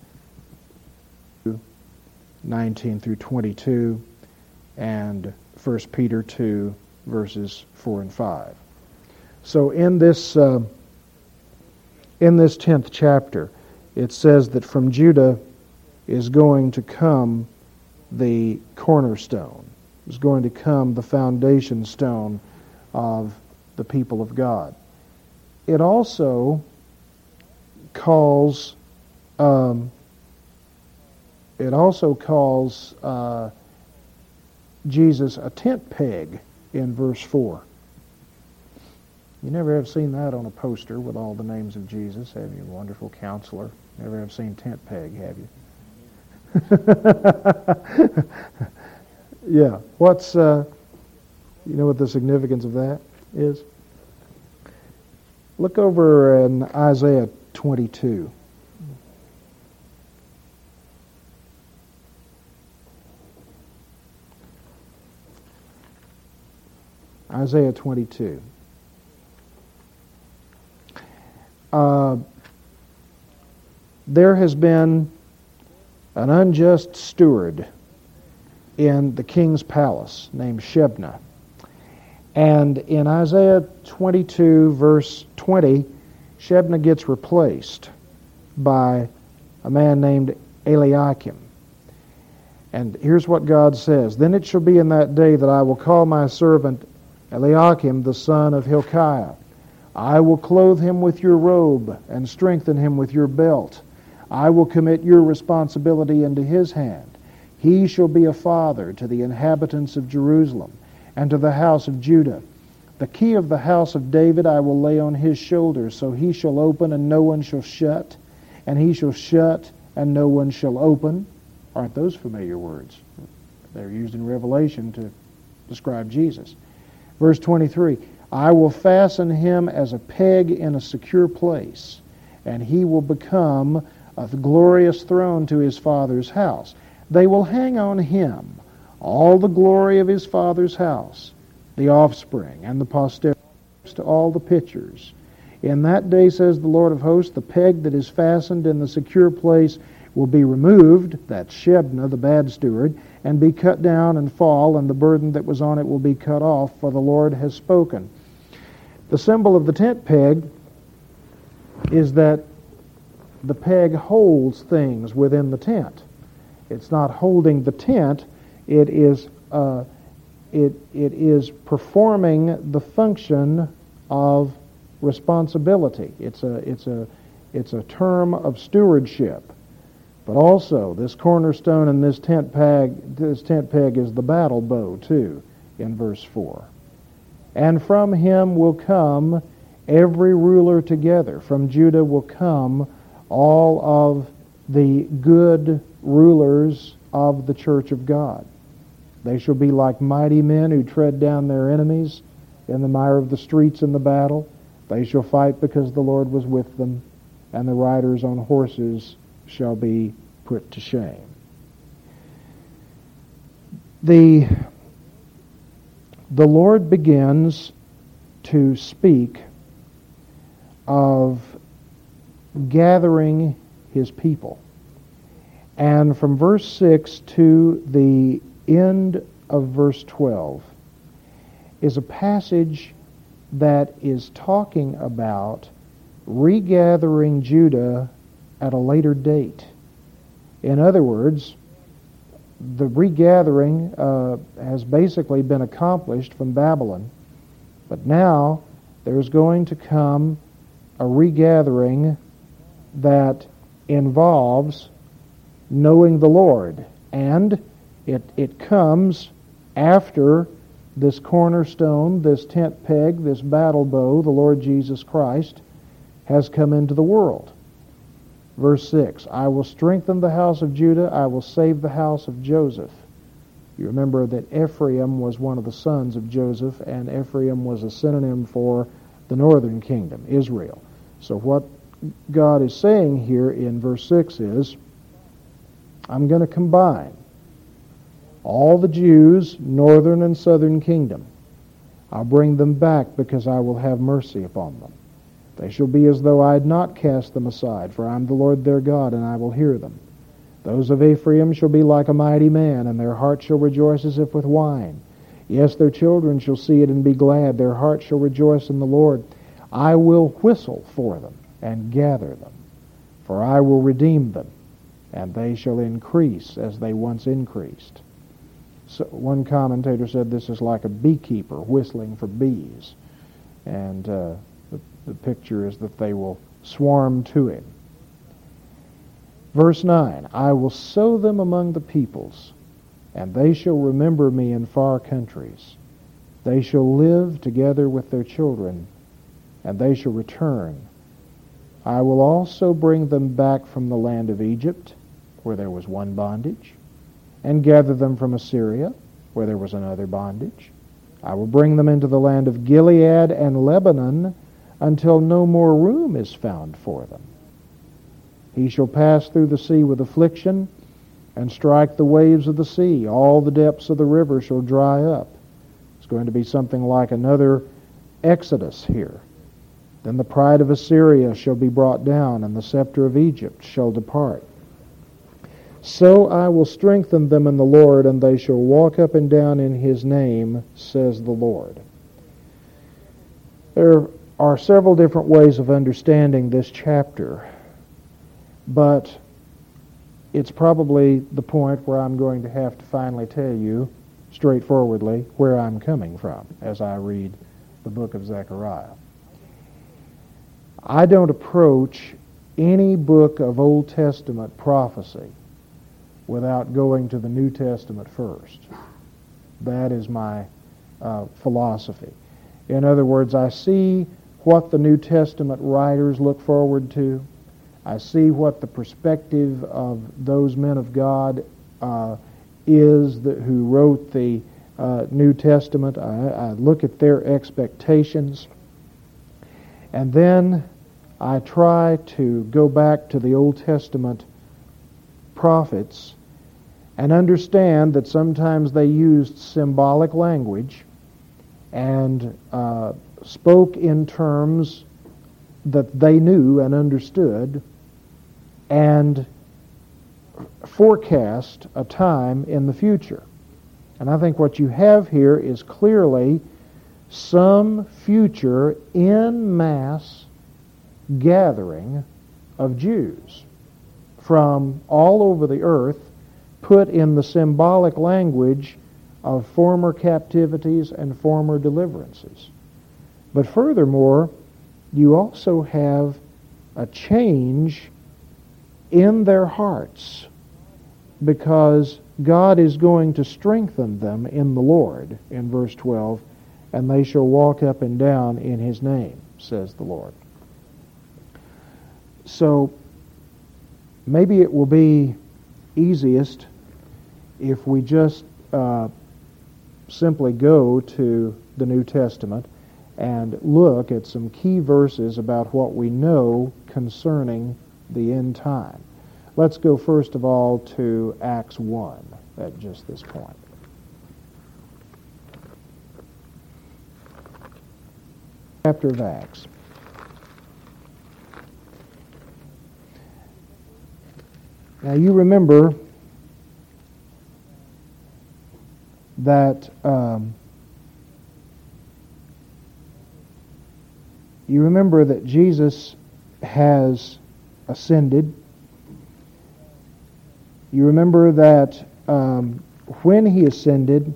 nineteen through twenty-two, and First Peter two, verses four and five. So in this uh, in this tenth chapter, it says that from Judah is going to come the cornerstone, is going to come the foundation stone of the people of God. It also calls um, it also calls uh, Jesus a tent peg in verse four. You never have seen that on a poster with all the names of Jesus, have you? Wonderful Counselor. Never have seen tent peg, have you? Yeah. What's uh, you know what the significance of that is? Look over in Isaiah twenty-two. Isaiah twenty-two. Uh, there has been an unjust steward in the king's palace named Shebna. And in Isaiah twenty-two, verse twenty, Shebna gets replaced by a man named Eliakim. And here's what God says, "Then it shall be in that day that I will call my servant Eliakim, the son of Hilkiah. I will clothe him with your robe and strengthen him with your belt. I will commit your responsibility into his hand. He shall be a father to the inhabitants of Jerusalem and to the house of Judah. The key of the house of David I will lay on his shoulders, so he shall open and no one shall shut, and he shall shut and no one shall open." Aren't those familiar words? They're used in Revelation to describe Jesus. Verse twenty-three, "I will fasten him as a peg in a secure place, and he will become a glorious throne to his father's house. They will hang on him all the glory of his father's house, the offspring and the posterity to all the pictures. In that day, says the Lord of hosts, the peg that is fastened in the secure place will be removed," that's Shebna, the bad steward, "and be cut down and fall, and the burden that was on it will be cut off, for the Lord has spoken." The symbol of the tent peg is that the peg holds things within the tent. It's not holding the tent, it is uh, it it is performing the function of responsibility. It's a it's a it's a term of stewardship. But also, this cornerstone and this tent peg, this tent peg is the battle bow too, in verse four. "And from him will come every ruler together. From Judah will come all of the good rulers of the church of God. They shall be like mighty men who tread down their enemies in the mire of the streets in the battle. They shall fight because the Lord was with them, and the riders on horses shall be put to shame." The, the Lord begins to speak of gathering his people. And from verse six to the end of verse twelve is a passage that is talking about regathering Judah at a later date. In other words, the regathering uh, has basically been accomplished from Babylon, but now there's going to come a regathering that involves knowing the Lord, and it it comes after this cornerstone, this tent peg, this battle bow, the Lord Jesus Christ, has come into the world. Verse six, "I will strengthen the house of Judah, I will save the house of Joseph." You remember that Ephraim was one of the sons of Joseph, and Ephraim was a synonym for the northern kingdom, Israel. So what God is saying here in verse six is, I'm going to combine all the Jews, northern and southern kingdom. I'll bring them back because I will have mercy upon them. They shall be as though I had not cast them aside, for I am the Lord their God, and I will hear them. Those of Ephraim shall be like a mighty man, and their heart shall rejoice as if with wine. Yes, their children shall see it and be glad. Their heart shall rejoice in the Lord. I will whistle for them and gather them, for I will redeem them, and they shall increase as they once increased. So one commentator said this is like a beekeeper whistling for bees, and uh, the, the picture is that they will swarm to him. Verse nine, I will sow them among the peoples, and they shall remember me in far countries. They shall live together with their children, and they shall return. I will also bring them back from the land of Egypt, where there was one bondage, and gather them from Assyria, where there was another bondage. I will bring them into the land of Gilead and Lebanon, until no more room is found for them. He shall pass through the sea with affliction, and strike the waves of the sea. All the depths of the river shall dry up. It's going to be something like another Exodus here. Then the pride of Assyria shall be brought down, and the scepter of Egypt shall depart. So I will strengthen them in the Lord, and they shall walk up and down in His name, says the Lord. There are several different ways of understanding this chapter, but it's probably the point where I'm going to have to finally tell you straightforwardly where I'm coming from as I read the book of Zechariah. I don't approach any book of Old Testament prophecy without going to the New Testament first. That is my uh, philosophy. In other words, I see what the New Testament writers look forward to. I see what the perspective of those men of God uh, is that, who wrote the uh, New Testament. I, I look at their expectations. And then I try to go back to the Old Testament prophets and understand that sometimes they used symbolic language and uh, spoke in terms that they knew and understood, and forecast a time in the future. And I think what you have here is clearly some future en masse gathering of Jews from all over the earth, put in the symbolic language of former captivities and former deliverances. But furthermore, you also have a change in their hearts, because God is going to strengthen them in the Lord, in verse twelve, and they shall walk up and down in His name, says the Lord. So maybe it will be easiest if we just uh, simply go to the New Testament and look at some key verses about what we know concerning the end time. Let's go first of all to Acts one at just this point. Chapter of Acts. Now you remember that um, you remember that Jesus has ascended. You remember that um, when He ascended,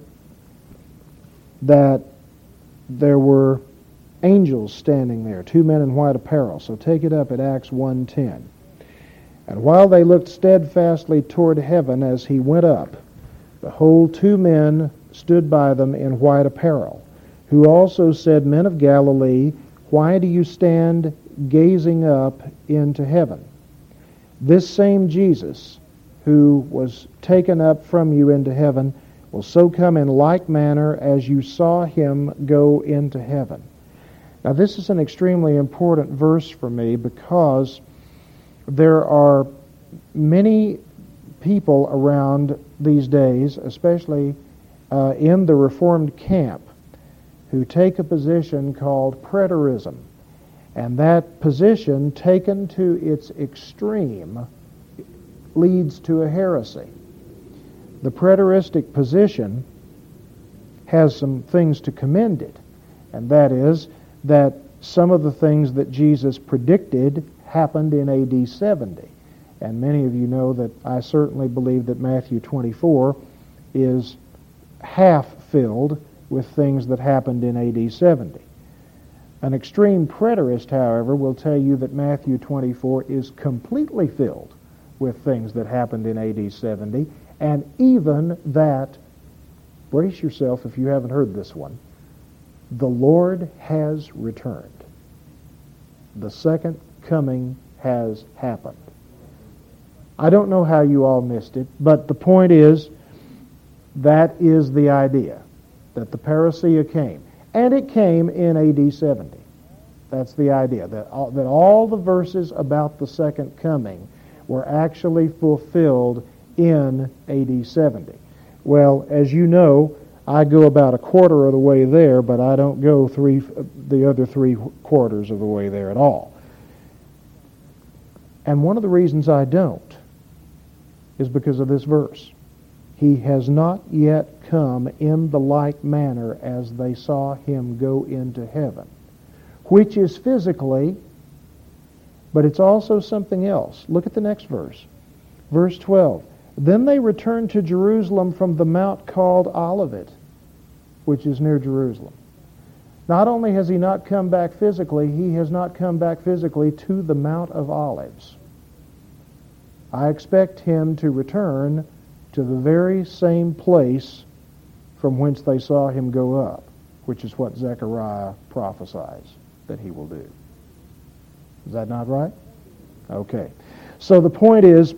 that there were angels standing there, two men in white apparel. So take it up at Acts one ten. And while they looked steadfastly toward heaven as He went up, behold, two men stood by them in white apparel, who also said, Men of Galilee, why do you stand gazing up into heaven? This same Jesus, who was taken up from you into heaven, will so come in like manner as you saw him go into heaven. Now this is an extremely important verse for me because there are many people around these days, especially uh, in the Reformed camp, who take a position called preterism. And that position, taken to its extreme, leads to a heresy. The preteristic position has some things to commend it, and that is that some of the things that Jesus predicted happened in A D seventy. And many of you know that I certainly believe that Matthew twenty-four is half filled with things that happened in A D seventy. An extreme preterist, however, will tell you that Matthew twenty-four is completely filled with things that happened in A D seventy, and even that, brace yourself if you haven't heard this one, the Lord has returned. The second coming has happened. I don't know how you all missed it, but the point is, that is the idea, that the parousia came. And it came in A D seventy. That's the idea, that all, that all the verses about the second coming were actually fulfilled in A D seventy. Well, as you know, I go about a quarter of the way there, but I don't go three, the other three quarters of the way there at all. And one of the reasons I don't is because of this verse. He has not yet come in the like manner as they saw him go into heaven, which is physically, but it's also something else. Look at the next verse. Verse twelve. Then they returned to Jerusalem from the mount called Olivet, which is near Jerusalem. Not only has he not come back physically, he has not come back physically to the Mount of Olives. I expect him to return to the very same place from whence they saw him go up, which is what Zechariah prophesies that he will do. Is that not right? Okay. So the point is,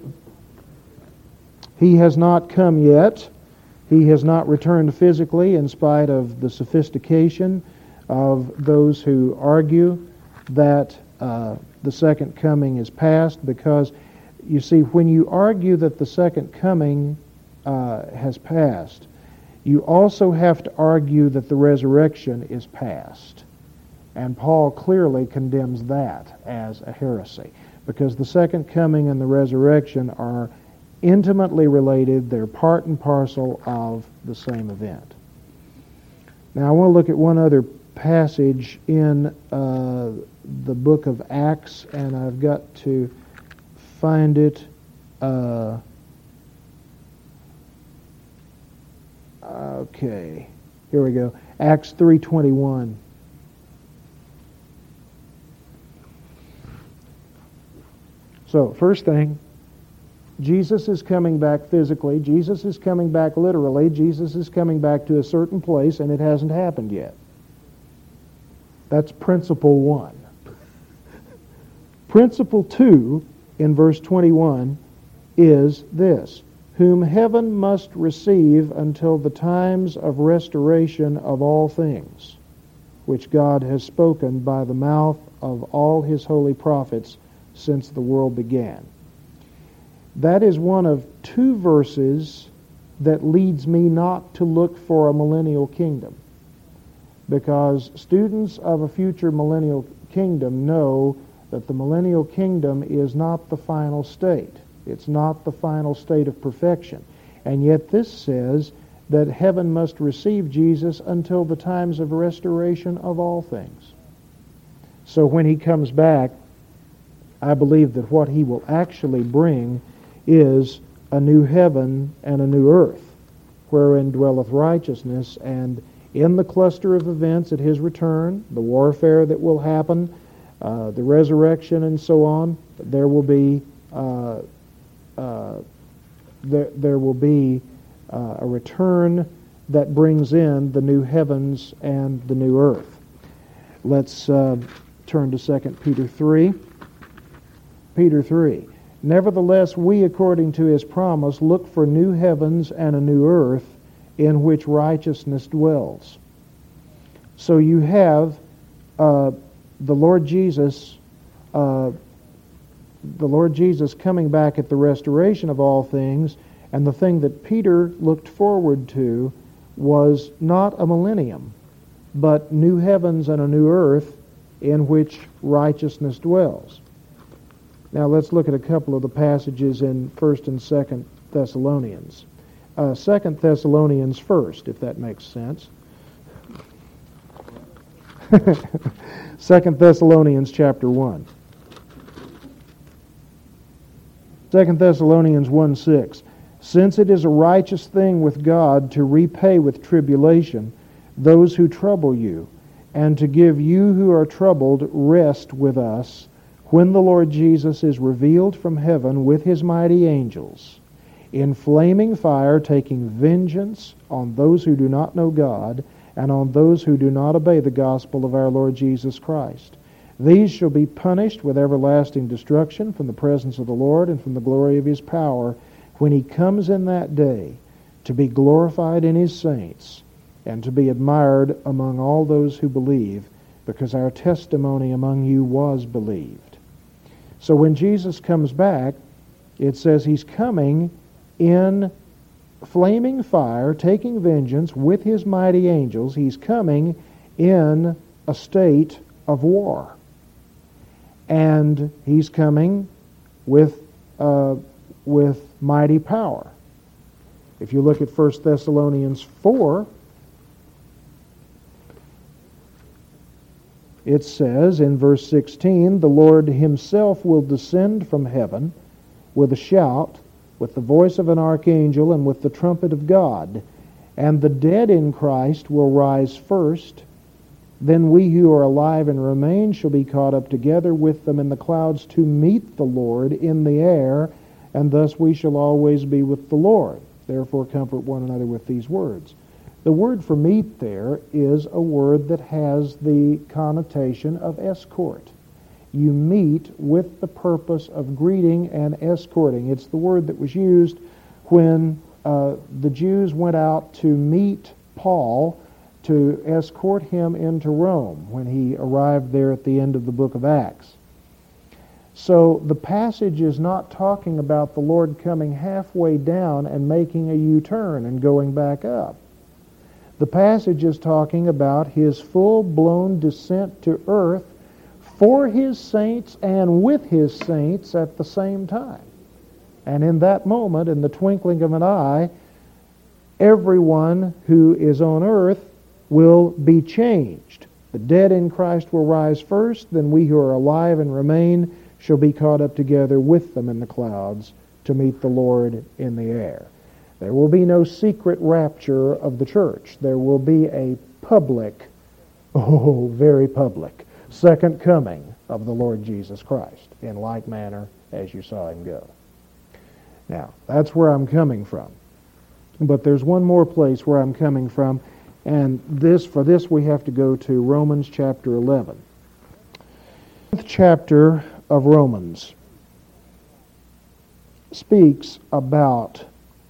he has not come yet. He has not returned physically in spite of the sophistication of those who argue that uh, the second coming is past, because you see, when you argue that the second coming uh, has passed, you also have to argue that the resurrection is past. And Paul clearly condemns that as a heresy, because the second coming and the resurrection are intimately related. They're part and parcel of the same event. Now I want to look at one other passage in uh, the book of Acts, and I've got to find it. Uh, okay, here we go. Acts three twenty-one. So, first thing, Jesus is coming back physically. Jesus is coming back literally. Jesus is coming back to a certain place, and it hasn't happened yet. That's principle one. Principle two, in verse twenty-one, is this: whom heaven must receive until the times of restoration of all things, which God has spoken by the mouth of all his holy prophets since the world began. That is one of two verses that leads me not to look for a millennial kingdom, because students of a future millennial kingdom know that the millennial kingdom is not the final state. It's not the final state of perfection. And yet this says that heaven must receive Jesus until the times of restoration of all things. So when he comes back, I believe that what he will actually bring is a new heaven and a new earth, wherein dwelleth righteousness, and in the cluster of events at his return, the warfare that will happen, Uh, the resurrection and so on, there will be uh, uh, there, there will be uh, a return that brings in the new heavens and the new earth. Let's uh, turn to Second Peter three. Peter three. Nevertheless, we, according to his promise, look for new heavens and a new earth in which righteousness dwells. So you have uh, the Lord Jesus, uh, the Lord Jesus coming back at the restoration of all things, and the thing that Peter looked forward to was not a millennium, but new heavens and a new earth in which righteousness dwells. Now let's look at a couple of the passages in First and Second Thessalonians. Uh, Second Thessalonians first, if that makes sense. Second Thessalonians chapter one. Second Thessalonians one six. Since it is a righteous thing with God to repay with tribulation those who trouble you, and to give you who are troubled rest with us, when the Lord Jesus is revealed from heaven with his mighty angels, in flaming fire, taking vengeance on those who do not know God, and on those who do not obey the gospel of our Lord Jesus Christ. These shall be punished with everlasting destruction from the presence of the Lord and from the glory of his power, when he comes in that day to be glorified in his saints, and to be admired among all those who believe, because our testimony among you was believed. So when Jesus comes back, it says he's coming in flaming fire, taking vengeance with his mighty angels. He's coming in a state of war. And he's coming with, uh, with mighty power. If you look at First Thessalonians four, it says in verse sixteen, the Lord himself will descend from heaven with a shout, with the voice of an archangel, and with the trumpet of God. And the dead in Christ will rise first. Then we who are alive and remain shall be caught up together with them in the clouds to meet the Lord in the air, and thus we shall always be with the Lord. Therefore comfort one another with these words. The word for meet there is a word that has the connotation of escort. You meet with the purpose of greeting and escorting. It's the word that was used when uh, the Jews went out to meet Paul to escort him into Rome when he arrived there at the end of the book of Acts. So the passage is not talking about the Lord coming halfway down and making a U-turn and going back up. The passage is talking about his full-blown descent to earth for his saints and with his saints at the same time. And in that moment, in the twinkling of an eye, everyone who is on earth will be changed. The dead in Christ will rise first, then we who are alive and remain shall be caught up together with them in the clouds to meet the Lord in the air. There will be no secret rapture of the church. There will be a public, oh, very public, second coming of the Lord Jesus Christ in like manner as you saw him go. Now, that's where I'm coming from. But there's one more place where I'm coming from, and this for this we have to go to Romans chapter eleven. The chapter of Romans speaks about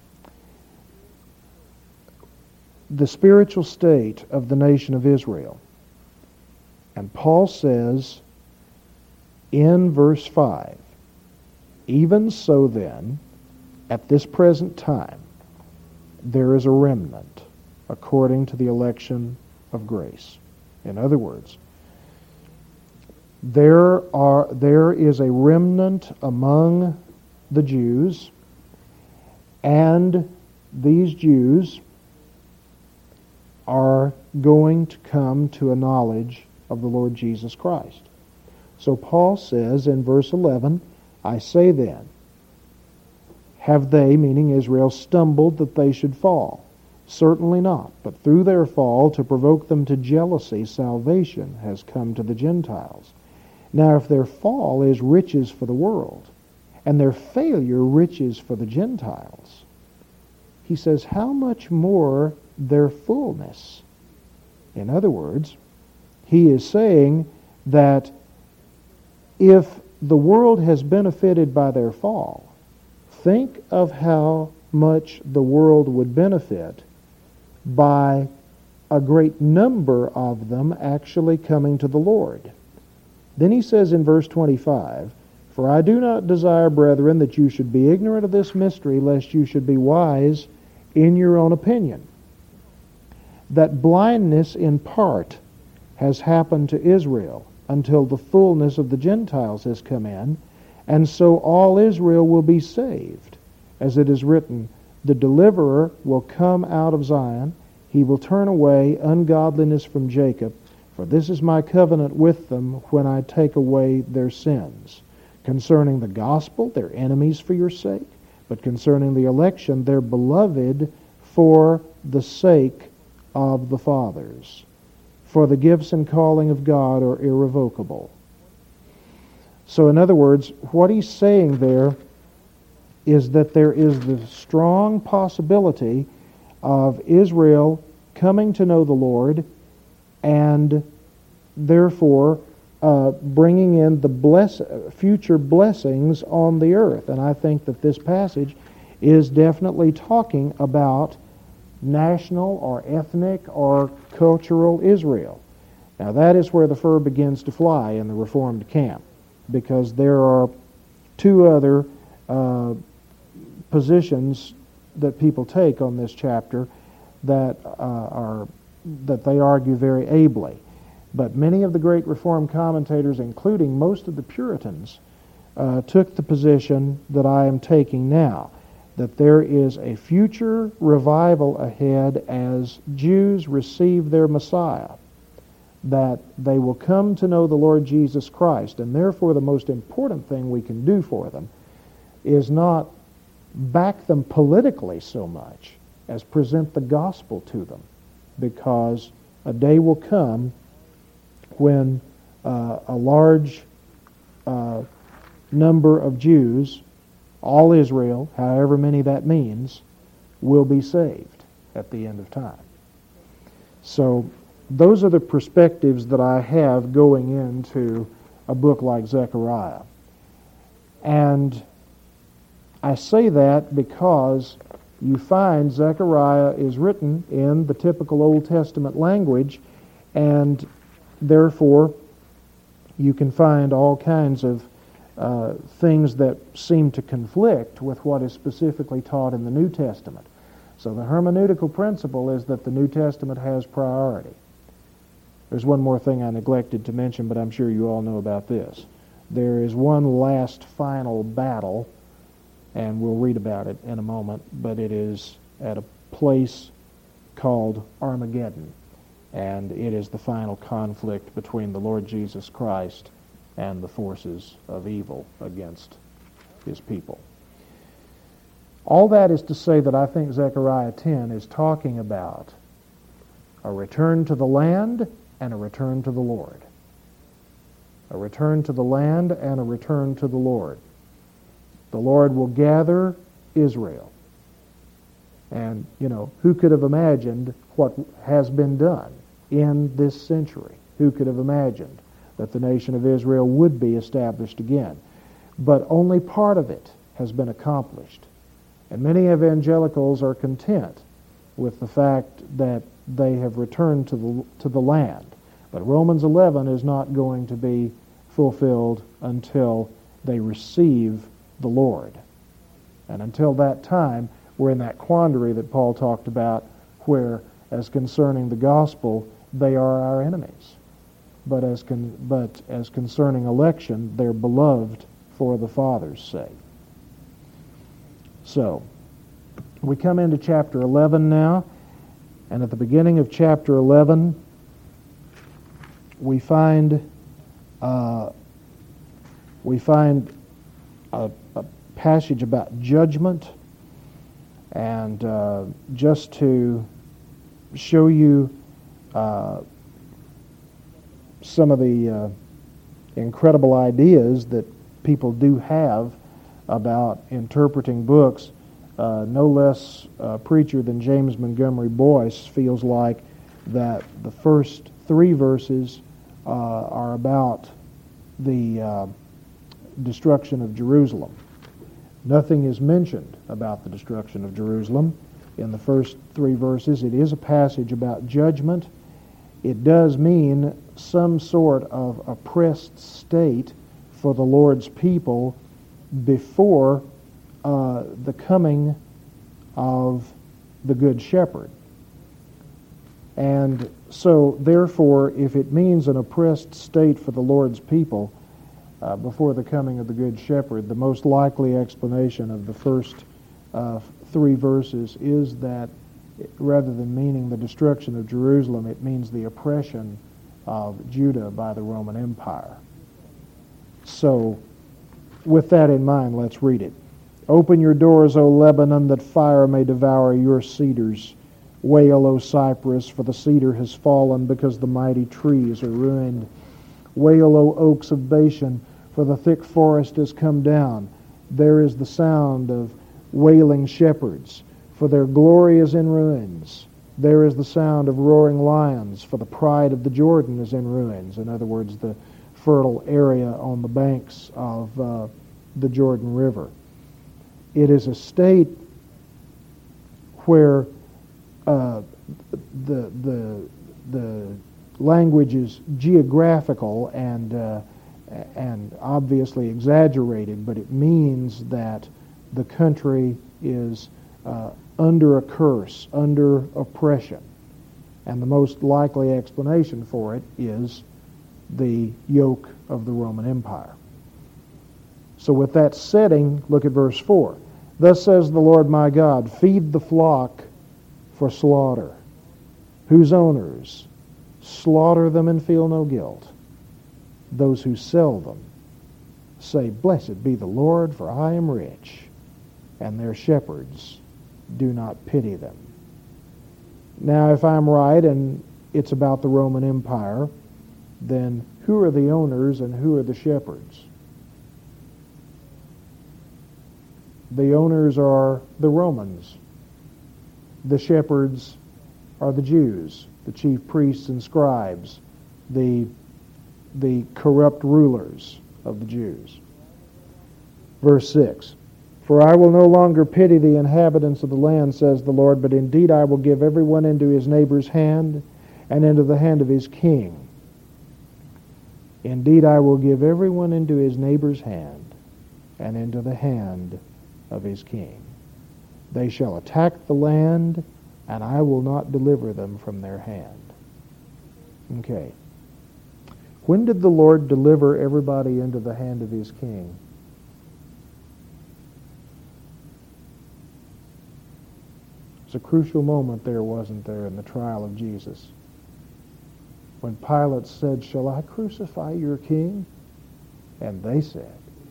the spiritual state of the nation of Israel. And Paul says in verse five, even so then, at this present time, there is a remnant according to the election of grace. In other words, there are there is a remnant among the Jews, and these Jews are going to come to a knowledge of the Lord Jesus Christ. So Paul says in verse eleven, I say then, have they, meaning Israel, stumbled that they should fall? Certainly not, but through their fall, to provoke them to jealousy, salvation has come to the Gentiles. Now if their fall is riches for the world, and their failure riches for the Gentiles, he says, how much more their fullness? In other words, he is saying that if the world has benefited by their fall, think of how much the world would benefit by a great number of them actually coming to the Lord. Then he says in verse twenty-five, "For I do not desire, brethren, that you should be ignorant of this mystery, lest you should be wise in your own opinion, that blindness in part has happened to Israel, until the fullness of the Gentiles has come in, and so all Israel will be saved. As it is written, the deliverer will come out of Zion, he will turn away ungodliness from Jacob, for this is my covenant with them when I take away their sins. Concerning the gospel, they're enemies for your sake, but concerning the election, they're beloved for the sake of the fathers. For the gifts and calling of God are irrevocable." So in other words, what he's saying there is that there is the strong possibility of Israel coming to know the Lord and therefore uh, bringing in the bless, future blessings on the earth. And I think that this passage is definitely talking about national or ethnic or cultural Israel. Now that is where the fur begins to fly in the Reformed camp, because there are two other uh, positions that people take on this chapter that uh, are that they argue very ably. But many of the great Reformed commentators, including most of the Puritans, uh, took the position that I am taking now, that there is a future revival ahead as Jews receive their Messiah, that they will come to know the Lord Jesus Christ, and therefore the most important thing we can do for them is not back them politically so much as present the gospel to them, because a day will come when uh, a large uh, number of Jews, all Israel, however many that means, will be saved at the end of time. So those are the perspectives that I have going into a book like Zechariah. And I say that because you find Zechariah is written in the typical Old Testament language, and therefore you can find all kinds of uh, things that seem to conflict with what is specifically taught in the New Testament. So the hermeneutical principle is that the New Testament has priority. There's one more thing I neglected to mention, but I'm sure you all know about this. There is one last final battle, and we'll read about it in a moment, but it is at a place called Armageddon, and it is the final conflict between the Lord Jesus Christ and the forces of evil against his people. All that is to say that I think Zechariah ten is talking about a return to the land and a return to the Lord. A return to the land and a return to the Lord. The Lord will gather Israel. And, you know, who could have imagined what has been done in this century? Who could have imagined that the nation of Israel would be established again? But only part of it has been accomplished. And many evangelicals are content with the fact that they have returned to the, to the land. But Romans eleven is not going to be fulfilled until they receive the Lord. And until that time, we're in that quandary that Paul talked about, where, as concerning the gospel, they are our enemies. But as con- but as concerning election, they're beloved for the Father's sake. So, we come into chapter eleven now, and at the beginning of chapter eleven, we find uh, we find a, a passage about judgment, and uh, just to show you uh, some of the uh, incredible ideas that people do have about interpreting books, uh, no less a preacher than James Montgomery Boyce feels like that the first three verses uh, are about the uh, destruction of Jerusalem. Nothing is mentioned about the destruction of Jerusalem in the first three verses. It is a passage about judgment. It does mean some sort of oppressed state for the Lord's people before uh, the coming of the Good Shepherd. And so, therefore, if it means an oppressed state for the Lord's people uh, before the coming of the Good Shepherd, the most likely explanation of the first uh, three verses is that rather than meaning the destruction of Jerusalem, it means the oppression of Judah by the Roman Empire. So, with that in mind, let's read it. Open your doors, O Lebanon, that fire may devour your cedars. Wail, O Cypress, for the cedar has fallen, because the mighty trees are ruined. Wail, O oaks of Bashan, for the thick forest has come down. There is the sound of wailing shepherds, for their glory is in ruins. There is the sound of roaring lions, for the pride of the Jordan is in ruins. In other words, the fertile area on the banks of uh, the Jordan River. It is a state where uh, the the the language is geographical and uh, and obviously exaggerated, but it means that the country is uh, under a curse, under oppression, and the most likely explanation for it is the yoke of the Roman Empire. So with that setting, look at verse four. Thus says the Lord my God, feed the flock for slaughter, whose owners slaughter them and feel no guilt. Those who sell them say, blessed be the Lord, for I am rich, and their shepherds do not pity them. Now, if I'm right, and it's about the Roman Empire, then who are the owners and who are the shepherds? The owners are the Romans. The shepherds are the Jews, the chief priests and scribes, the, the corrupt rulers of the Jews. Verse six, for I will no longer pity the inhabitants of the land, says the Lord, but indeed I will give everyone into his neighbor's hand and into the hand of his king. Indeed I will give everyone into his neighbor's hand and into the hand of his king. They shall attack the land, and I will not deliver them from their hand. Okay. When did the Lord deliver everybody into the hand of his king? It's a crucial moment there, wasn't there, in the trial of Jesus? When Pilate said, shall I crucify your king? And they said,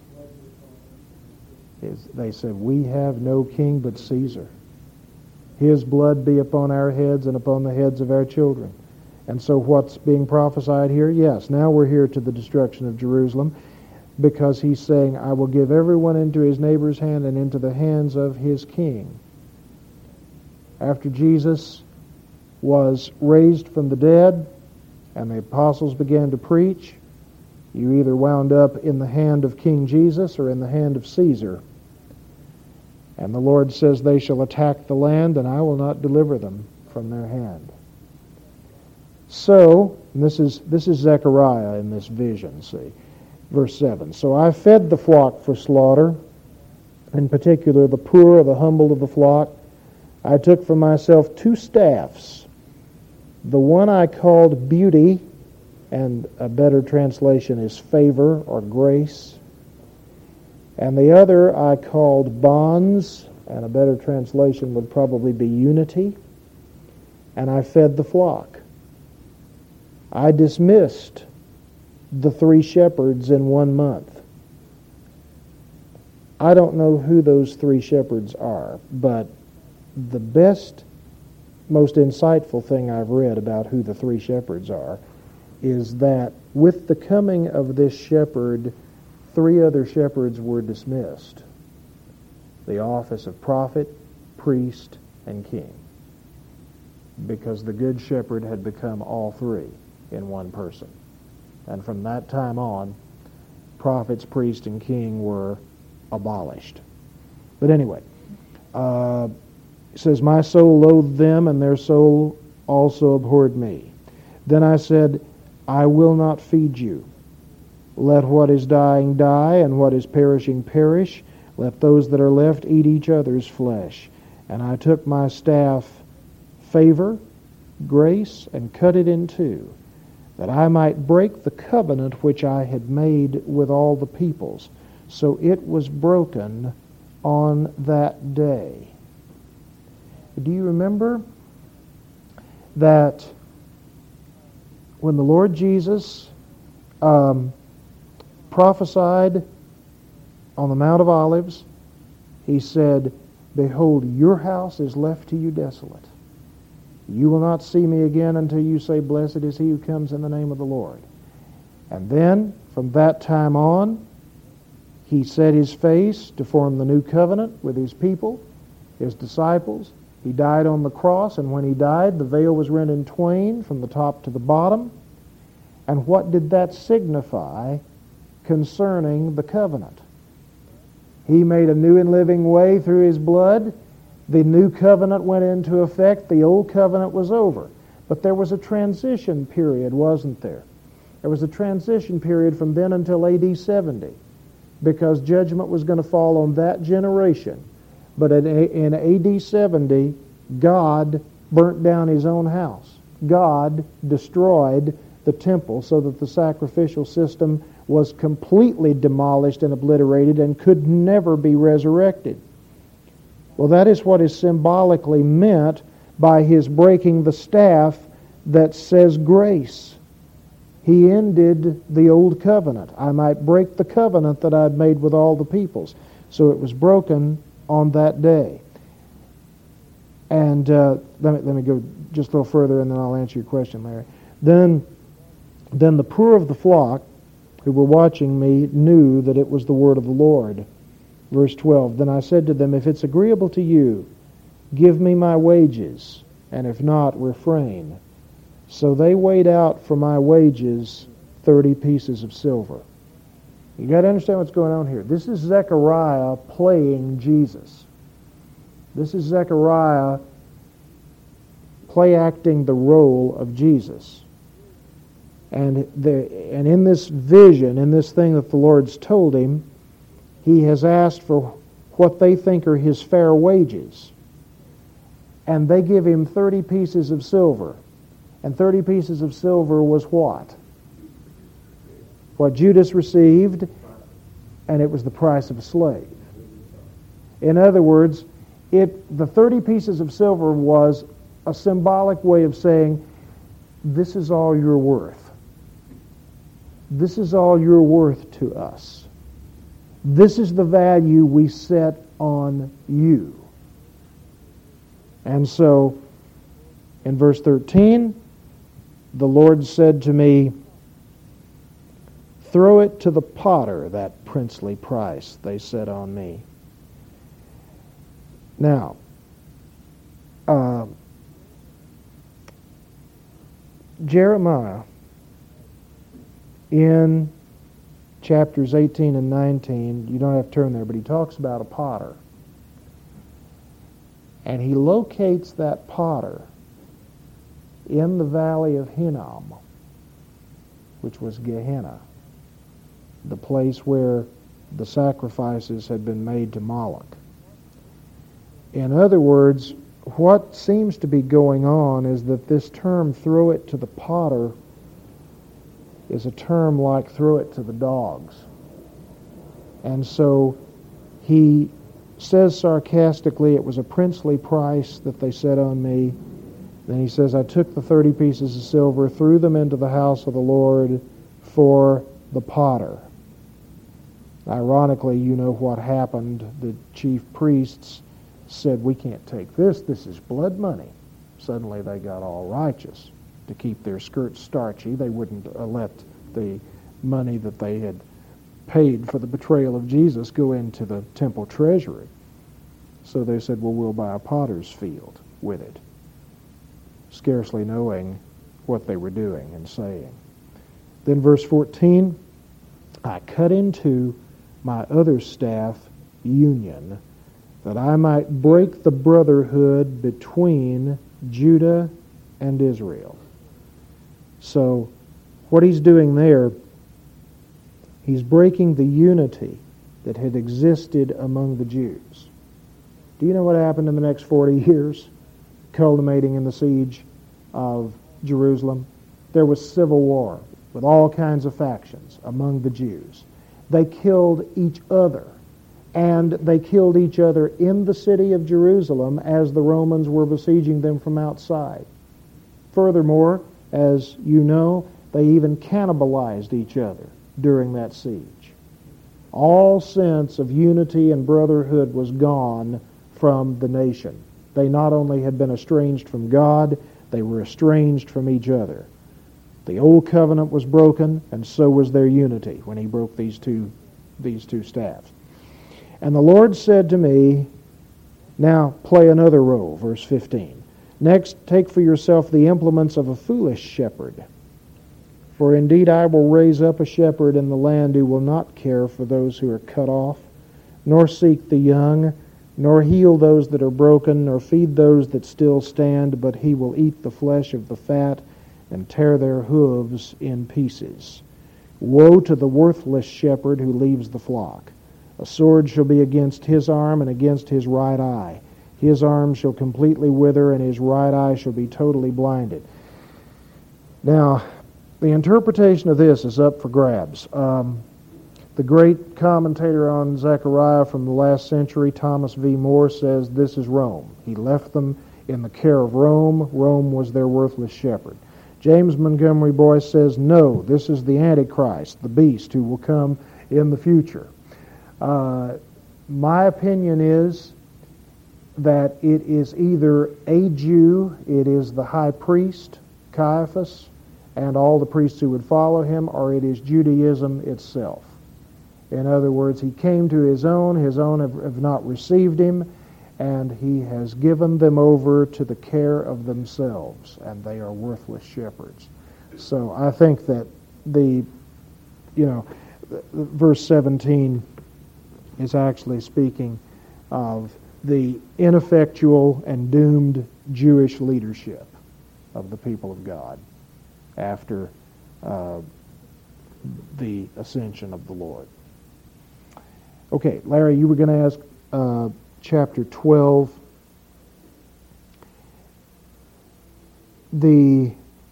is, they said, we have no king but Caesar. His blood be upon our heads and upon the heads of our children. And so what's being prophesied here? Yes, now we're here to the destruction of Jerusalem, because he's saying, I will give everyone into his neighbor's hand and into the hands of his king. After Jesus was raised from the dead and the apostles began to preach, you either wound up in the hand of King Jesus or in the hand of Caesar. And the Lord says, they shall attack the land, and I will not deliver them from their hand. So, and this is this is Zechariah in this vision, see. Verse seven, so I fed the flock for slaughter, in particular the poor, the humble of the flock. I took for myself two staffs. The one I called beauty, and a better translation is favor or grace. And the other I called bonds, and a better translation would probably be unity. And I fed the flock. I dismissed the three shepherds in one month. I don't know who those three shepherds are, but the best, most insightful thing I've read about who the three shepherds are is that with the coming of this shepherd, three other shepherds were dismissed. The office of prophet, priest, and king. Because the good shepherd had become all three in one person. And from that time on, prophets, priest, and king were abolished. But anyway, uh, He says, my soul loathed them, and their soul also abhorred me. Then I said, I will not feed you. Let what is dying die, and what is perishing perish. Let those that are left eat each other's flesh. And I took my staff, favor, grace, and cut it in two, that I might break the covenant which I had made with all the peoples. So it was broken on that day. Do you remember that when the Lord Jesus um, prophesied on the Mount of Olives, he said, behold, your house is left to you desolate. You will not see me again until you say, blessed is he who comes in the name of the Lord. And then, from that time on, he set his face to form the new covenant with his people, his disciples. He died on the cross, and when he died, the veil was rent in twain from the top to the bottom. And what did that signify concerning the covenant? He made a new and living way through his blood. The new covenant went into effect. The old covenant was over. But there was a transition period, wasn't there? There was a transition period from then until A D seventy, because judgment was going to fall on that generation. But in A D seventy, God burnt down his own house. God destroyed the temple so that the sacrificial system was completely demolished and obliterated and could never be resurrected. Well, that is what is symbolically meant by his breaking the staff that says grace. He ended the old covenant. I might break the covenant that I'd made with all the peoples. So it was broken on that day. And uh, let me, let me go just a little further, and then I'll answer your question, Larry. Then, then the poor of the flock who were watching me knew that it was the word of the Lord. Verse twelve, then I said to them, if it's agreeable to you, give me my wages, and if not, refrain. So they weighed out for my wages thirty pieces of silver. You got to understand what's going on here. This is Zechariah playing Jesus. This is Zechariah play acting the role of Jesus. And the, and in this vision, in this thing that the Lord's told him, he has asked for what they think are his fair wages. And they give him thirty pieces of silver. And thirty pieces of silver was what? What Judas received, and it was the price of a slave. In other words, it the thirty pieces of silver was a symbolic way of saying, this is all you're worth. This is all you're worth to us. This is the value we set on you. And so, in verse thirteen, the Lord said to me, throw it to the potter, that princely price they set on me. Now, uh, Jeremiah, in chapters eighteen and nineteen, you don't have to turn there, but he talks about a potter. And he locates that potter in the valley of Hinnom, which was Gehenna, the place where the sacrifices had been made to Moloch. In other words, what seems to be going on is that this term, throw it to the potter, is a term like throw it to the dogs. And so he says sarcastically, it was a princely price that they set on me. Then he says, I took the thirty pieces of silver, threw them into the house of the Lord for the potter. Ironically, you know what happened. The chief priests said, we can't take this. This is blood money. Suddenly they got all righteous. To keep their skirts starchy, they wouldn't uh, let the money that they had paid for the betrayal of Jesus go into the temple treasury. So they said, well, we'll buy a potter's field with it, scarcely knowing what they were doing and saying. Then verse fourteen, I cut into my other staff union, that I might break the brotherhood between Judah and Israel. So what he's doing there, he's breaking the unity that had existed among the Jews. Do you know what happened in the next forty years, culminating in the siege of Jerusalem? There was civil war with all kinds of factions among the Jews. They killed each other, and they killed each other in the city of Jerusalem as the Romans were besieging them from outside. Furthermore, as you know, they even cannibalized each other during that siege. All sense of unity and brotherhood was gone from the nation. They not only had been estranged from God, they were estranged from each other. The old covenant was broken, and so was their unity when he broke these two, these two staffs. And the Lord said to me, now play another role, verse fifteen. Next, take for yourself the implements of a foolish shepherd. For indeed I will raise up a shepherd in the land who will not care for those who are cut off, nor seek the young, nor heal those that are broken, nor feed those that still stand, but he will eat the flesh of the fat and tear their hooves in pieces. Woe to the worthless shepherd who leaves the flock. A sword shall be against his arm and against his right eye. His arm shall completely wither, and his right eye shall be totally blinded. Now, the interpretation of this is up for grabs. Um, the great commentator on Zechariah from the last century, Thomas V. Moore, says this is Rome. He left them in the care of Rome. Rome was their worthless shepherd. James Montgomery Boyce says, no, this is the Antichrist, the beast who will come in the future. Uh, my opinion is that it is either a Jew, it is the high priest, Caiaphas, and all the priests who would follow him, or it is Judaism itself. In other words, he came to his own, his own have, have not received him, and he has given them over to the care of themselves, and they are worthless shepherds. So I think that the, you know, verse seventeen is actually speaking of the ineffectual and doomed Jewish leadership of the people of God after uh, the ascension of the Lord. Okay, Larry, you were going to ask uh, chapter twelve. The,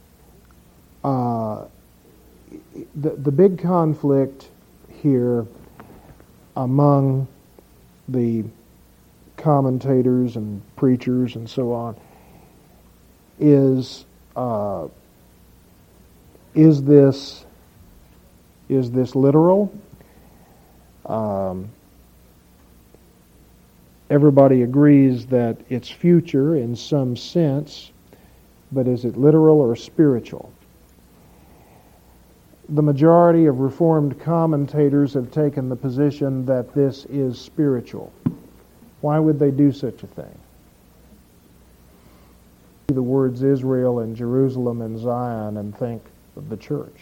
uh, the the big conflict here among the commentators and preachers and so on is uh, is this is this literal? Um, everybody agrees that it's future in some sense, but is it literal or spiritual? The majority of Reformed commentators have taken the position that this is spiritual. Why would they do such a thing? The words Israel and Jerusalem and Zion and think of the church.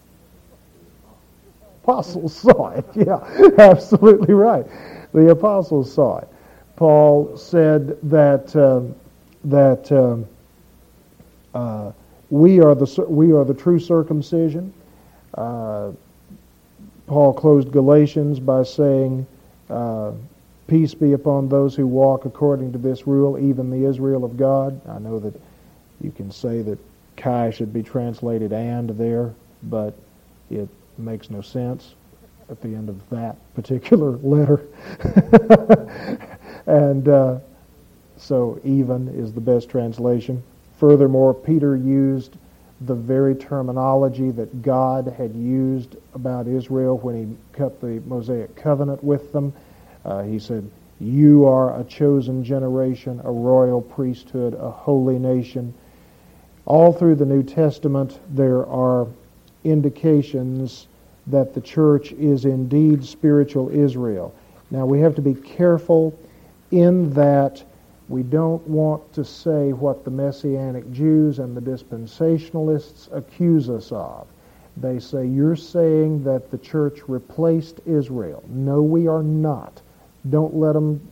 Apostles saw it. Yeah, absolutely right. The apostles saw it. Paul said that um, that um, uh, we are the we are the true circumcision. Uh, Paul closed Galatians by saying, uh, peace be upon those who walk according to this rule, even the Israel of God. I know that you can say that Kai should be translated and there, but it makes no sense at the end of that particular letter. and uh, so even is the best translation. Furthermore, Peter used the very terminology that God had used about Israel when he cut the Mosaic covenant with them. Uh, he said, you are a chosen generation, a royal priesthood, a holy nation. All through the New Testament, there are indications that the church is indeed spiritual Israel. Now, we have to be careful in that we don't want to say what the Messianic Jews and the dispensationalists accuse us of. They say, you're saying that the church replaced Israel. No, we are not. Don't let them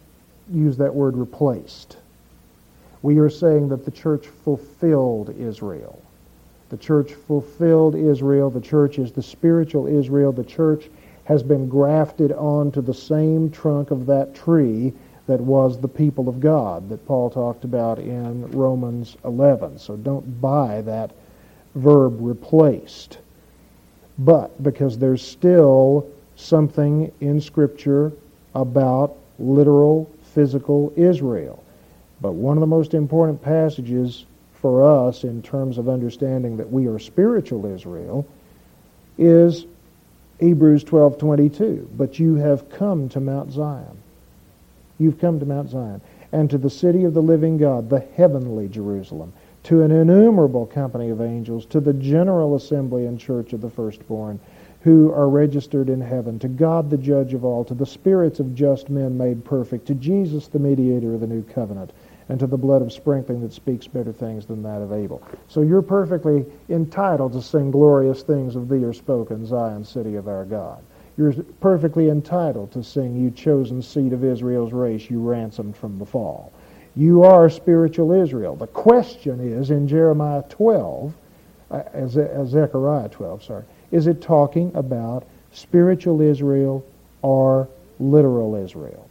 use that word replaced. We are saying that the church fulfilled Israel. The church fulfilled Israel. The church is the spiritual Israel. The church has been grafted onto the same trunk of that tree that was the people of God that Paul talked about in Romans eleven. So don't buy that verb replaced. But because there's still something in Scripture about literal, physical Israel. But one of the most important passages for us in terms of understanding that we are spiritual Israel is Hebrews twelve twenty-two. But you have come to Mount Zion. You've come to Mount Zion, and to the city of the living God, the heavenly Jerusalem, to an innumerable company of angels, to the general assembly and church of the firstborn, who are registered in heaven, to God the judge of all, to the spirits of just men made perfect, to Jesus the mediator of the new covenant, and to the blood of sprinkling that speaks better things than that of Abel. So you're perfectly entitled to sing glorious things of thee are spoken, Zion, city of our God. You're perfectly entitled to sing, you chosen seed of Israel's race, you ransomed from the fall. You are spiritual Israel. The question is, in Jeremiah twelve, uh, as, as Zechariah twelve, sorry, is it talking about spiritual Israel or literal Israel?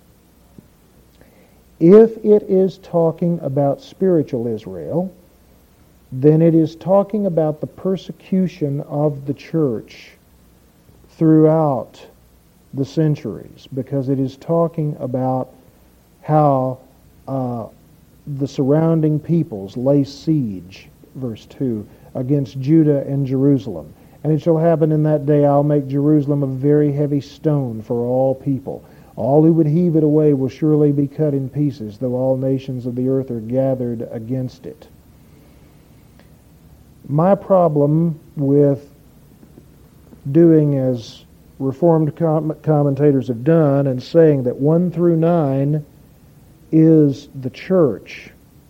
If it is talking about spiritual Israel, then it is talking about the persecution of the church throughout the centuries, because it is talking about how uh, the surrounding peoples lay siege, verse two, against Judah and Jerusalem. And it shall happen in that day, I'll make Jerusalem a very heavy stone for all people. All who would heave it away will surely be cut in pieces, though all nations of the earth are gathered against it. My problem with doing as Reformed com- commentators have done and saying that one through nine is the church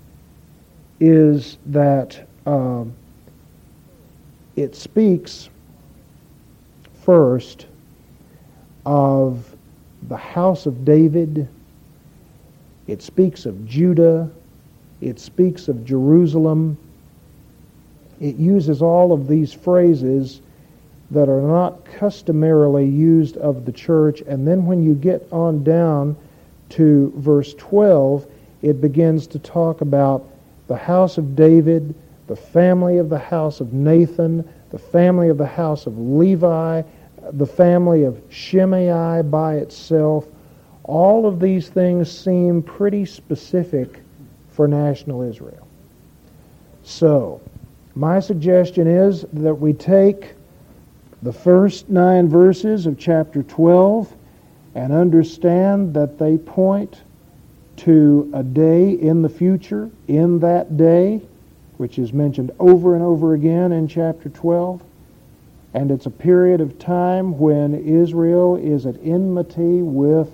is that um, it speaks first of the house of David, it speaks of Judah, it speaks of Jerusalem. It uses all of these phrases that are not customarily used of the church, and then when you get on down to verse twelve, it begins to talk about the house of David, the family of the house of Nathan, the family of the house of Levi, the family of Shimei by itself. All of these things seem pretty specific for national Israel. So, my suggestion is that we take the first nine verses of chapter twelve and understand that they point to a day in the future, in that day, which is mentioned over and over again in chapter twelve. And it's a period of time when Israel is at enmity with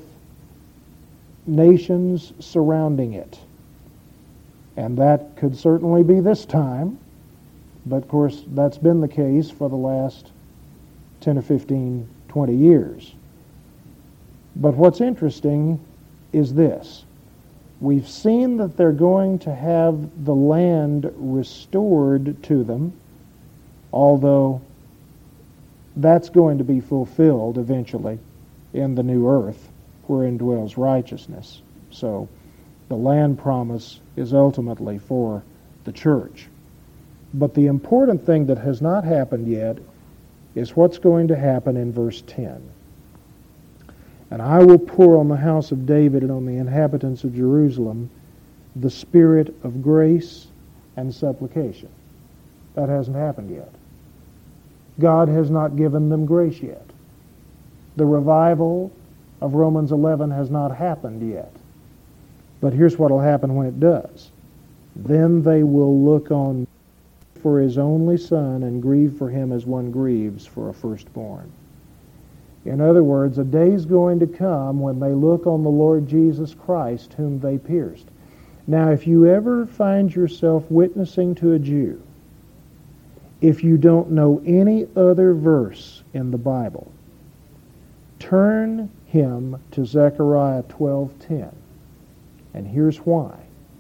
nations surrounding it. And that could certainly be this time, but of course that's been the case for the last ten or fifteen, twenty years. But what's interesting is this. We've seen that they're going to have the land restored to them, although that's going to be fulfilled eventually in the new earth wherein dwells righteousness. So the land promise is ultimately for the church. But the important thing that has not happened yet is what's going to happen in verse ten. And I will pour on the house of David and on the inhabitants of Jerusalem the spirit of grace and supplication. That hasn't happened yet. God has not given them grace yet. The revival of Romans eleven has not happened yet. But here's what will happen when it does. Then they will look on for his only son and grieve for him as one grieves for a firstborn. In other words, a day's going to come when they look on the Lord Jesus Christ whom they pierced. Now, if you ever find yourself witnessing to a Jew, if you don't know any other verse in the Bible, turn him to Zechariah twelve ten. And here's why.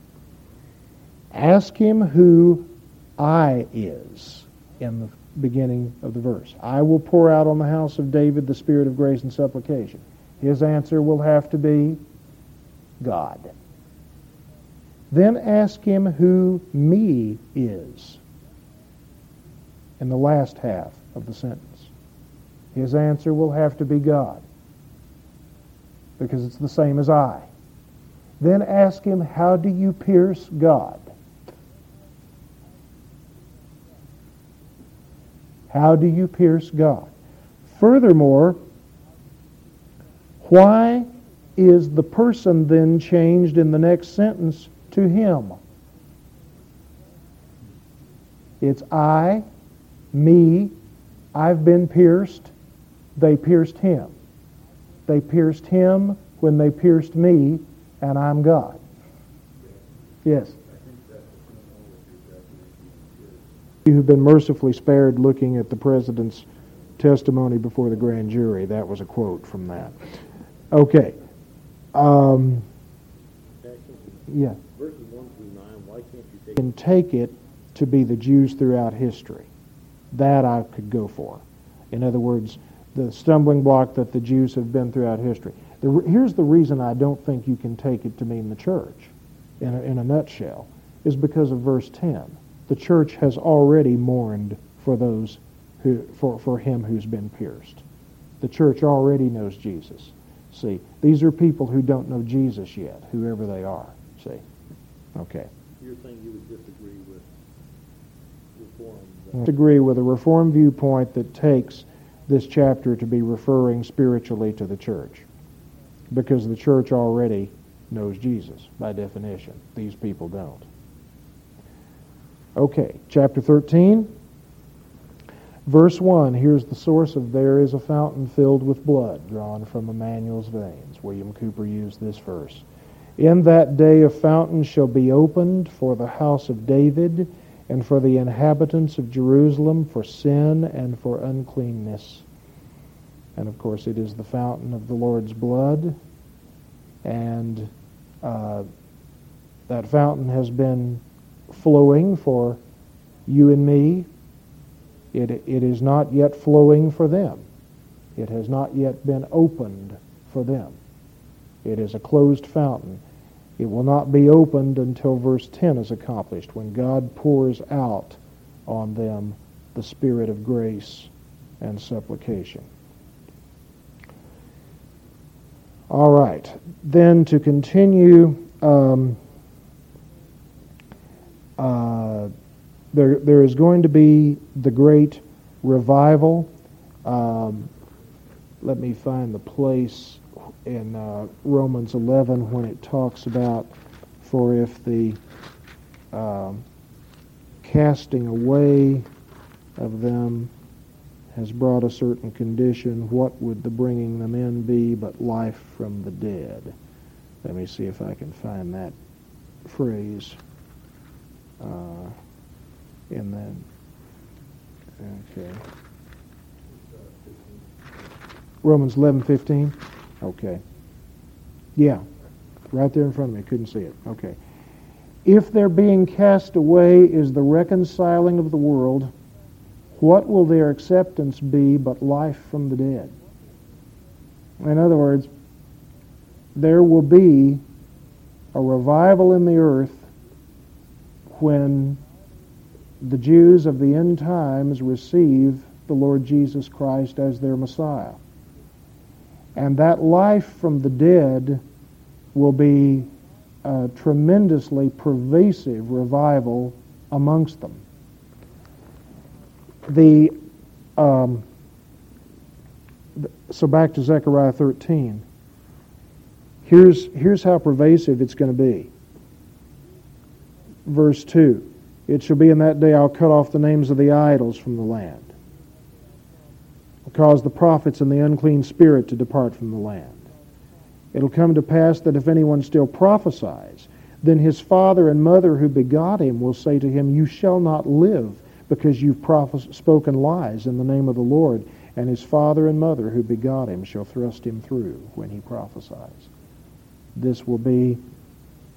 Ask him who I is in the beginning of the verse. I will pour out on the house of David the spirit of grace and supplication. His answer will have to be God. Then ask him who me is in the last half of the sentence. His answer will have to be God, because it's the same as I. Then ask him, how do you pierce God? How do you pierce God? Furthermore, why is the person then changed in the next sentence to him? It's I, me, I've been pierced, they pierced him. They pierced him when they pierced me, and I'm God. Yes? You have been mercifully spared looking at the president's testimony before the grand jury. That was a quote from that. Okay. Um, yeah. Verses one through nine, why can't you take can take it to be the Jews throughout history. That I could go for. In other words, the stumbling block that the Jews have been throughout history. The, here's the reason I don't think you can take it to mean the church, in a, in a nutshell, is because of verse ten. The church has already mourned for those who, for, for him who's been pierced. The church already knows Jesus. See, these are people who don't know Jesus yet, whoever they are. See? Okay. You're saying you would disagree with Reform? I disagree with a Reform viewpoint that takes this chapter to be referring spiritually to the church, because the church already knows Jesus, by definition. These people don't. Okay, chapter thirteen, verse one. Here's the source of "There is a fountain filled with blood, drawn from Emmanuel's veins." William Cooper used this verse. "In that day a fountain shall be opened for the house of David, and for the inhabitants of Jerusalem, for sin and for uncleanness." And of course it is the fountain of the Lord's blood, and uh, that fountain has been flowing for you and me. It, it is not yet flowing for them. It has not yet been opened for them. It is a closed fountain. It will not be opened until verse ten is accomplished, when God pours out on them the spirit of grace and supplication. All right. Then to continue, um, uh, there there is going to be the great revival. Um, let me find the place in uh, Romans eleven when it talks about, for if the um, casting away of them has brought a certain condition, what would the bringing them in be but life from the dead? Let me see if I can find that phrase uh, in that. Okay. Romans eleven fifteen. Okay. Yeah, right there in front of me. Couldn't see it. Okay. If their being cast away is the reconciling of the world, what will their acceptance be but life from the dead? In other words, there will be a revival in the earth when the Jews of the end times receive the Lord Jesus Christ as their Messiah. And that life from the dead will be a tremendously pervasive revival amongst them. The um, so back to Zechariah thirteen. Here's here's how pervasive it's going to be. Verse two. It shall be in that day I'll cut off the names of the idols from the land. I'll cause the prophets and the unclean spirit to depart from the land. It'll come to pass that if anyone still prophesies, then his father and mother who begot him will say to him, "You shall not live, because you've prophes- spoken lies in the name of the Lord." And his father and mother who begot him shall thrust him through when he prophesies. This will be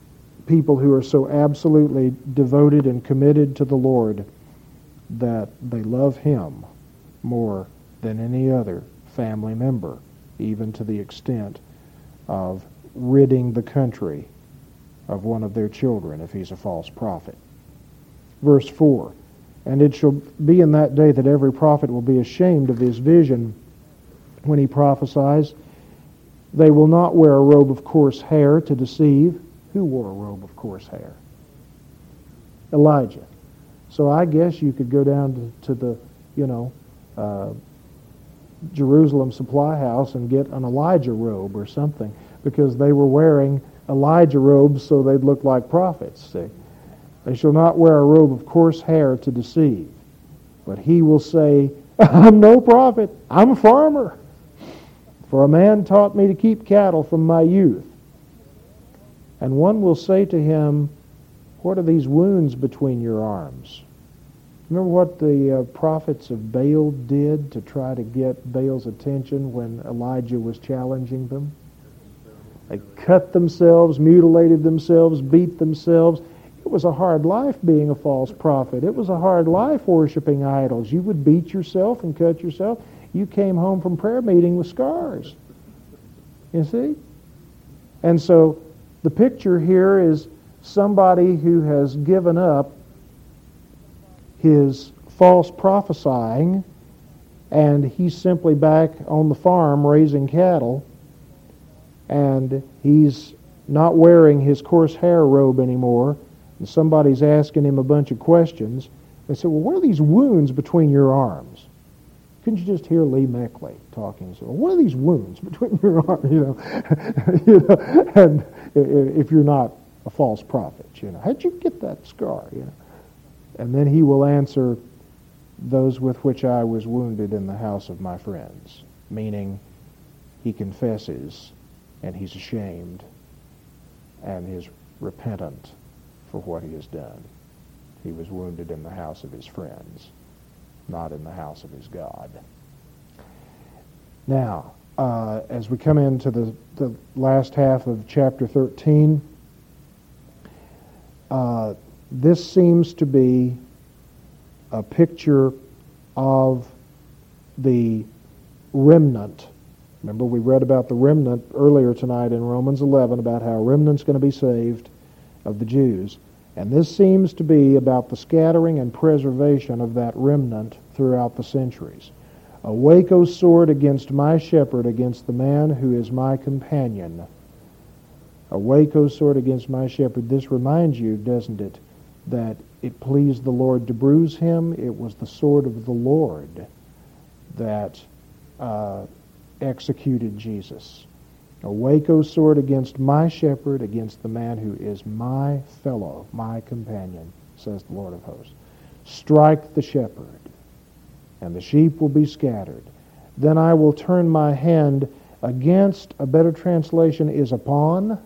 people who are so absolutely devoted and committed to the Lord that they love Him more than any other family member, even to the extent of ridding the country of one of their children if he's a false prophet. Verse four, and it shall be in that day that every prophet will be ashamed of his vision when he prophesies. They will not wear a robe of coarse hair to deceive. Who wore a robe of coarse hair? Elijah. So I guess you could go down to, to the, you know, uh, Jerusalem supply house and get an Elijah robe or something, because they were wearing Elijah robes so they'd look like prophets. See? They shall not wear a robe of coarse hair to deceive, but he will say, I'm no prophet, I'm a farmer. For a man taught me to keep cattle from my youth. And one will say to him, what are these wounds between your arms? Remember what the uh, prophets of Baal did to try to get Baal's attention when Elijah was challenging them? They cut themselves, mutilated themselves, beat themselves. It was a hard life being a false prophet. It was a hard life worshiping idols. You would beat yourself and cut yourself. You came home from prayer meeting with scars. You see? And so the picture here is somebody who has given up his false prophesying, and he's simply back on the farm raising cattle, and he's not wearing his coarse hair robe anymore, and somebody's asking him a bunch of questions. They say, well, what are these wounds between your arms? Couldn't you just hear Lee Meckley talking? So, what are these wounds between your arms? You know, you know, and if you're not a false prophet, you know, how'd you get that scar? You know, and then he will answer, those with which I was wounded in the house of my friends, meaning he confesses and he's ashamed and is repentant for what he has done. He was wounded in the house of his friends, not in the house of his God. Now, uh, as we come into the, the last half of chapter thirteen, uh, this seems to be a picture of the remnant. Remember, we read about the remnant earlier tonight in Romans eleven, about how a remnant's going to be saved of the Jews. And this seems to be about the scattering and preservation of that remnant throughout the centuries. Awake, O sword, against my shepherd, against the man who is my companion. Awake, O sword, against my shepherd. This reminds you, doesn't it, that it pleased the Lord to bruise him. It was the sword of the Lord that uh, executed Jesus. Awake, O sword, against my shepherd, against the man who is my fellow, my companion, says the Lord of hosts. Strike the shepherd, and the sheep will be scattered. Then I will turn my hand against, a better translation is upon.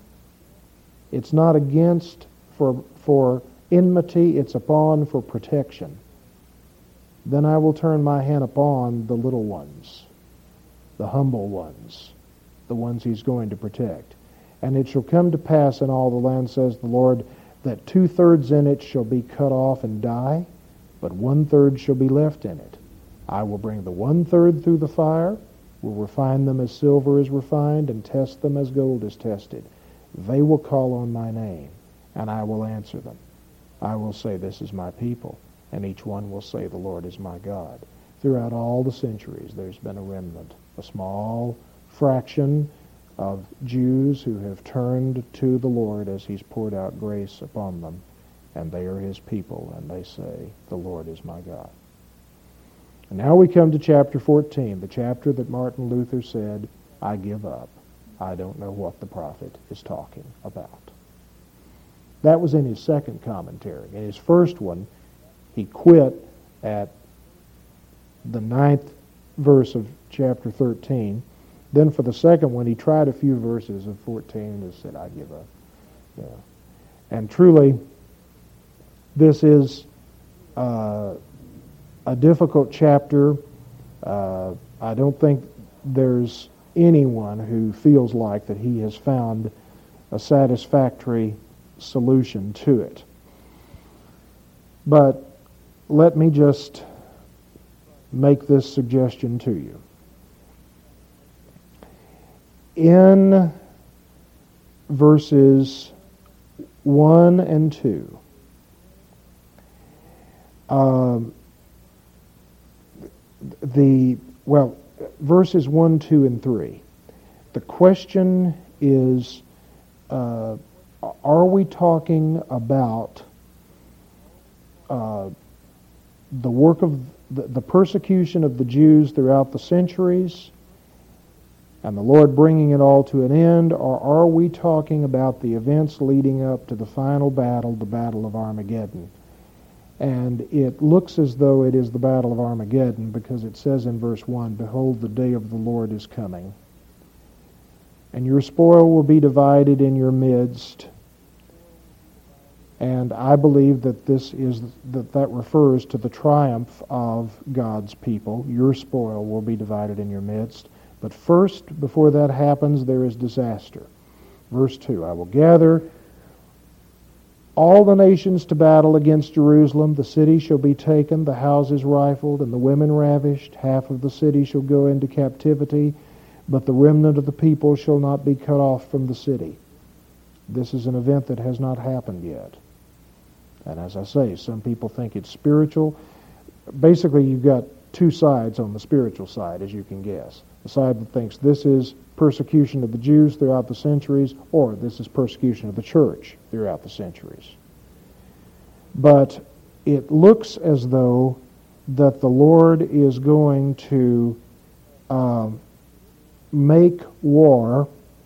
It's not against for, for enmity, it's upon for protection. Then I will turn my hand upon the little ones, the humble ones, the ones he's going to protect. And it shall come to pass in all the land, says the Lord, that two-thirds in it shall be cut off and die, but one-third shall be left in it. I will bring the one-third through the fire, will refine them as silver is refined, and test them as gold is tested. They will call on my name, and I will answer them. I will say, this is my people, and each one will say, the Lord is my God. Throughout all the centuries, there's been a remnant, a small fraction of Jews who have turned to the Lord as he's poured out grace upon them, and they are his people, and they say, the Lord is my God. And now we come to chapter fourteen, the chapter that Martin Luther said, I give up. I don't know what the prophet is talking about. That was in his second commentary. In his first one, he quit at the ninth verse of chapter thirteen. Then for the second one, he tried a few verses of fourteen and just said, I give up. Yeah. And truly, this is uh, a difficult chapter. Uh, I don't think there's anyone who feels like that he has found a satisfactory solution to it. But let me just make this suggestion to you. In verses one and two, um, the, well, verses one, two, and three, the question is, uh, are we talking about uh, the work of the, the persecution of the Jews throughout the centuries and the Lord bringing it all to an end, or are we talking about the events leading up to the final battle, the Battle of Armageddon? And it looks as though it is the Battle of Armageddon, because it says in verse one, "Behold, the day of the Lord is coming, and your spoil will be divided in your midst." And I believe that this is that that refers to the triumph of God's people. Your spoil will be divided in your midst. But first, before that happens, there is disaster. Verse two, "I will gather all the nations to battle against Jerusalem. The city shall be taken, the houses rifled, and the women ravished. Half of the city shall go into captivity, but the remnant of the people shall not be cut off from the city." This is an event that has not happened yet. And as I say, some people think it's spiritual. Basically, you've got two sides on the spiritual side, as you can guess. The side that thinks this is persecution of the Jews throughout the centuries, or this is persecution of the church throughout the centuries. But it looks as though that the Lord is going to um, make war,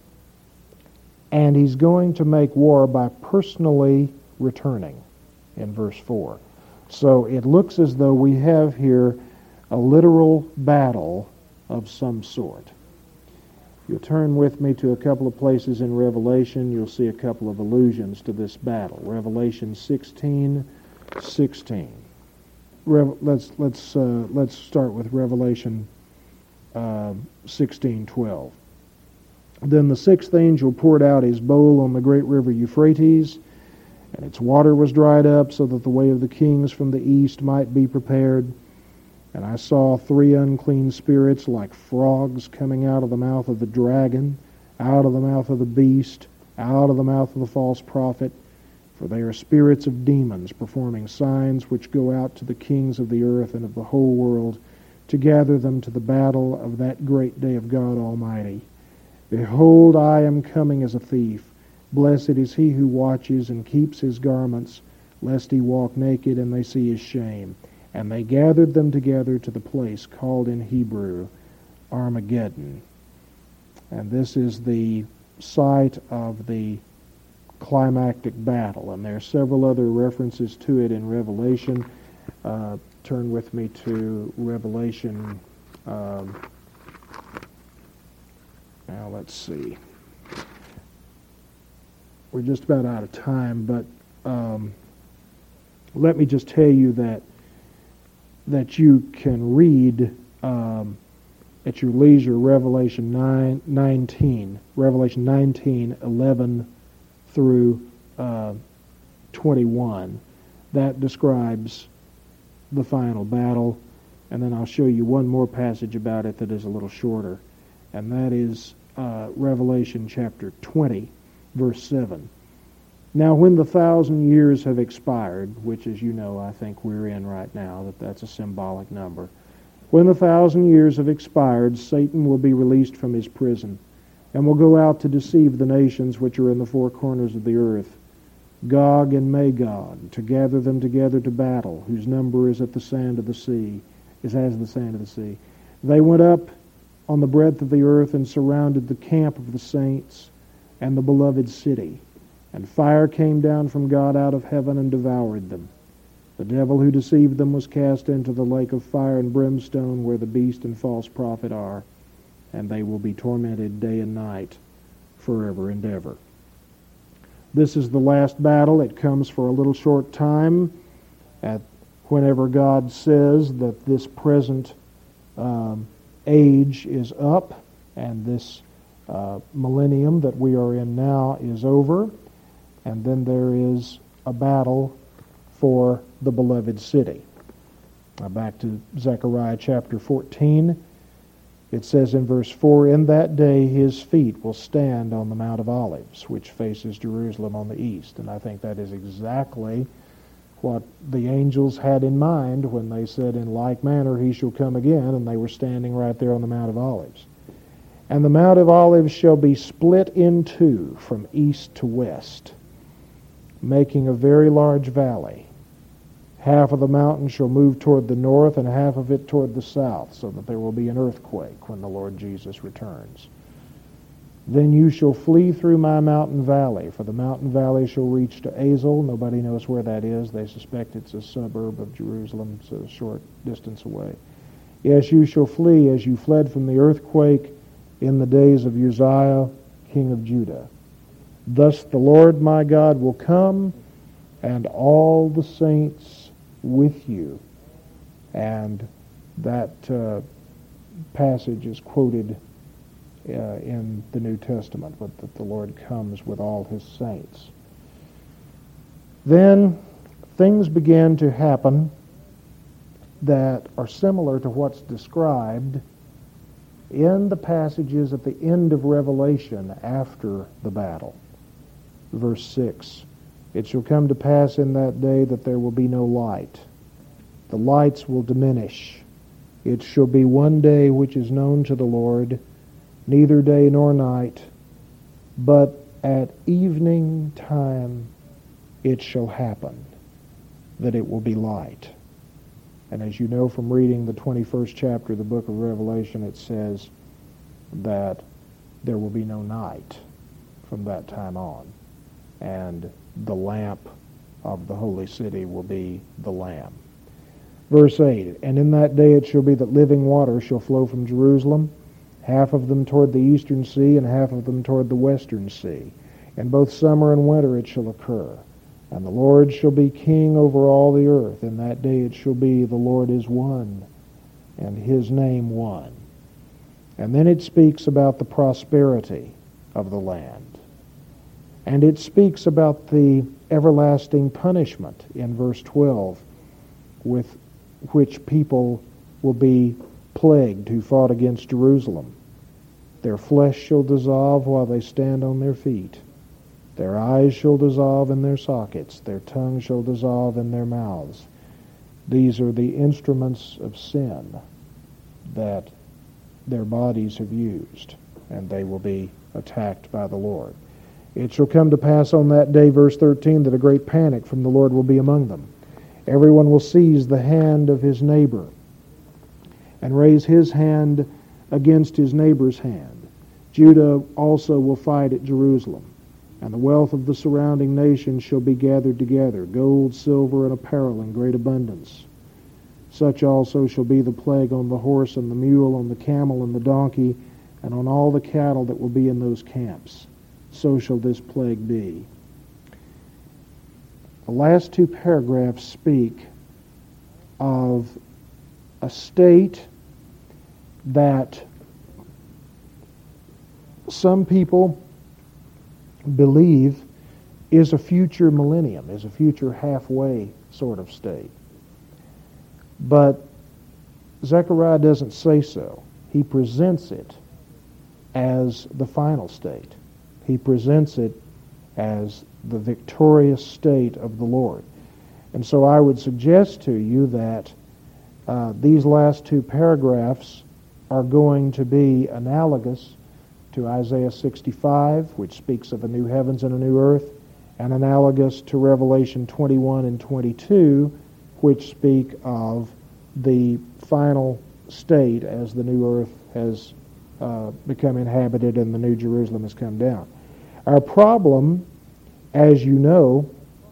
and He's going to make war by personally returning in verse four. So it looks as though we have here a literal battle of some sort. If you'll turn with me to a couple of places in Revelation, you'll see a couple of allusions to this battle. Revelation sixteen sixteen. Re- let's let's uh, let's start with Revelation uh, sixteen twelve. "Then the sixth angel poured out his bowl on the great river Euphrates, and its water was dried up, so that the way of the kings from the east might be prepared. And I saw three unclean spirits like frogs coming out of the mouth of the dragon, out of the mouth of the beast, out of the mouth of the false prophet. For they are spirits of demons, performing signs which go out to the kings of the earth and of the whole world, to gather them to the battle of that great day of God Almighty. Behold, I am coming as a thief. Blessed is he who watches and keeps his garments, lest he walk naked and they see his shame. And they gathered them together to the place called in Hebrew Armageddon." And this is the site of the climactic battle. And there are several other references to it in Revelation. Uh, turn with me to Revelation. Um, now let's see. We're just about out of time, but um, let me just tell you that that you can read um, at your leisure Revelation nine, nineteen, Revelation nineteen, eleven through uh, twenty-one. That describes the final battle, and then I'll show you one more passage about it that is a little shorter, and that is uh, Revelation chapter twenty, verse seven. "Now when the thousand years have expired," which, as you know, I think we're in right now, that that's a symbolic number. "When the thousand years have expired, Satan will be released from his prison, and will go out to deceive the nations which are in the four corners of the earth, Gog and Magog, to gather them together to battle, whose number is at the sand of the sea, is as the sand of the sea. They went up on the breadth of the earth and surrounded the camp of the saints and the beloved city. And fire came down from God out of heaven and devoured them. The devil who deceived them was cast into the lake of fire and brimstone, where the beast and false prophet are, and they will be tormented day and night forever and ever." This is the last battle. It comes for a little short time at whenever God says that this present um, age is up and this uh, millennium that we are in now is over. and then there is a battle for the beloved city. Now back to Zechariah chapter fourteen. It says in verse four, "In that day his feet will stand on the Mount of Olives, which faces Jerusalem on the east." And I think that is exactly what the angels had in mind when they said, "In like manner he shall come again," and they were standing right there on the Mount of Olives. "And the Mount of Olives shall be split in two from east to west, making a very large valley. Half of the mountain shall move toward the north, and half of it toward the south, so that there will be an earthquake when the Lord Jesus returns. Then you shall flee through my mountain valley, for the mountain valley shall reach to Azel." Nobody knows where that is. They suspect it's a suburb of Jerusalem, so a short distance away. "Yes, you shall flee as you fled from the earthquake in the days of Uzziah, king of Judah. Thus the Lord my God will come, and all the saints with you." And that uh, passage is quoted uh, in the New Testament, but that the Lord comes with all his saints. Then things began to happen that are similar to what's described in the passages at the end of Revelation after the battle. Verse six, "It shall come to pass in that day that there will be no light. The lights will diminish. It shall be one day which is known to the Lord, neither day nor night, but at evening time it shall happen that it will be light." And as you know from reading the twenty-first chapter of the book of Revelation, it says that there will be no night from that time on. And the lamp of the holy city will be the Lamb. Verse eight, "And in that day it shall be that living water shall flow from Jerusalem, half of them toward the eastern sea, and half of them toward the western sea. In both summer and winter it shall occur. And the Lord shall be king over all the earth. In that day it shall be, the Lord is one, and his name one." And then it speaks about the prosperity of the land. And it speaks about the everlasting punishment in verse twelve, with which people will be plagued who fought against Jerusalem. "Their flesh shall dissolve while they stand on their feet. Their eyes shall dissolve in their sockets. Their tongue shall dissolve in their mouths." These are the instruments of sin that their bodies have used, and they will be attacked by the Lord. "It shall come to pass on that day," verse thirteen, "that a great panic from the Lord will be among them. Everyone will seize the hand of his neighbor and raise his hand against his neighbor's hand. Judah also will fight at Jerusalem, and the wealth of the surrounding nations shall be gathered together, gold, silver, and apparel in great abundance. Such also shall be the plague on the horse and the mule, on the camel and the donkey, and on all the cattle that will be in those camps. So shall this plague be." The last two paragraphs speak of a state that some people believe is a future millennium, is a future halfway sort of state. But Zechariah doesn't say so. He presents it as the final state. He presents it as the victorious state of the Lord. And so I would suggest to you that uh, these last two paragraphs are going to be analogous to Isaiah sixty-five, which speaks of a new heavens and a new earth, and analogous to Revelation twenty-one and twenty-two, which speak of the final state as the new earth has uh, become inhabited and the new Jerusalem has come down. Our problem, as you know,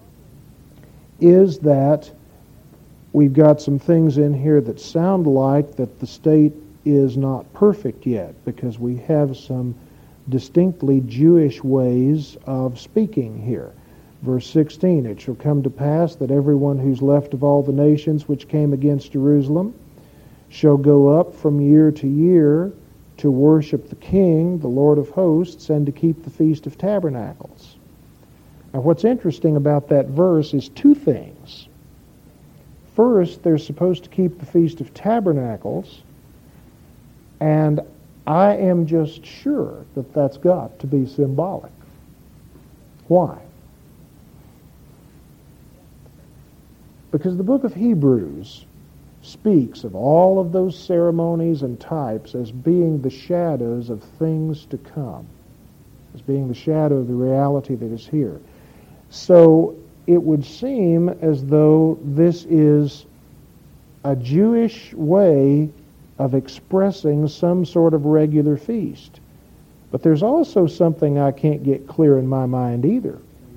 is that we've got some things in here that sound like that the state is not perfect yet, because we have some distinctly Jewish ways of speaking here. Verse sixteen, "It shall come to pass that everyone who's left of all the nations which came against Jerusalem shall go up from year to year to worship the King, the Lord of hosts, and to keep the Feast of Tabernacles." Now, what's interesting about that verse is two things. First, they're supposed to keep the Feast of Tabernacles, and I am just sure that that's got to be symbolic. Why? Because the book of Hebrews speaks of all of those ceremonies and types as being the shadows of things to come, as being the shadow of the reality that is here. So it would seem as though this is a Jewish way of expressing some sort of regular feast. But there's also something I can't get clear in my mind either.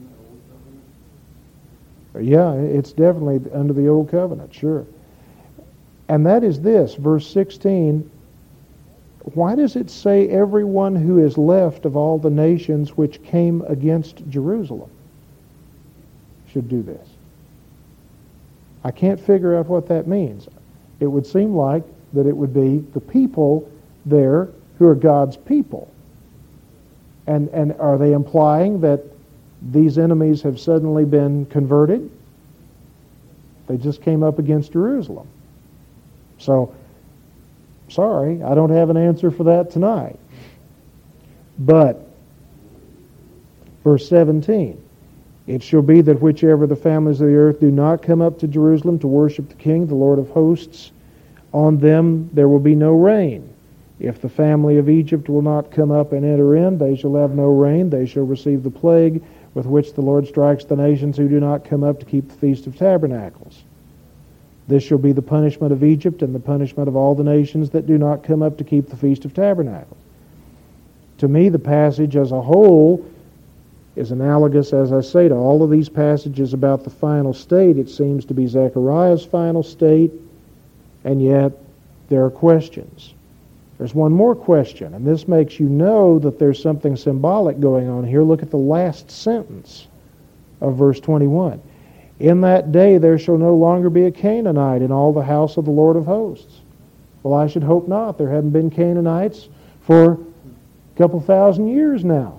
Yeah, it's definitely under the Old Covenant, sure. And that is this, verse sixteen, why does it say everyone who is left of all the nations which came against Jerusalem should do this? I can't figure out what that means. It would seem like that it would be the people there who are God's people. And, and are they implying that these enemies have suddenly been converted? They just came up against Jerusalem. So, sorry, I don't have an answer for that tonight. But, verse seventeen, it shall be that whichever the families of the earth do not come up to Jerusalem to worship the King, the Lord of hosts, on them there will be no rain. If the family of Egypt will not come up and enter in, they shall have no rain. They shall receive the plague with which the Lord strikes the nations who do not come up to keep the Feast of Tabernacles. This shall be the punishment of Egypt and the punishment of all the nations that do not come up to keep the Feast of Tabernacles. To me, the passage as a whole is analogous, as I say, to all of these passages about the final state. It seems to be Zechariah's final state, and yet there are questions. There's one more question, and this makes you know that there's something symbolic going on here. Look at the last sentence of verse twenty-one. In that day there shall no longer be a Canaanite in all the house of the Lord of hosts. Well, I should hope not. There haven't been Canaanites for a couple thousand years now.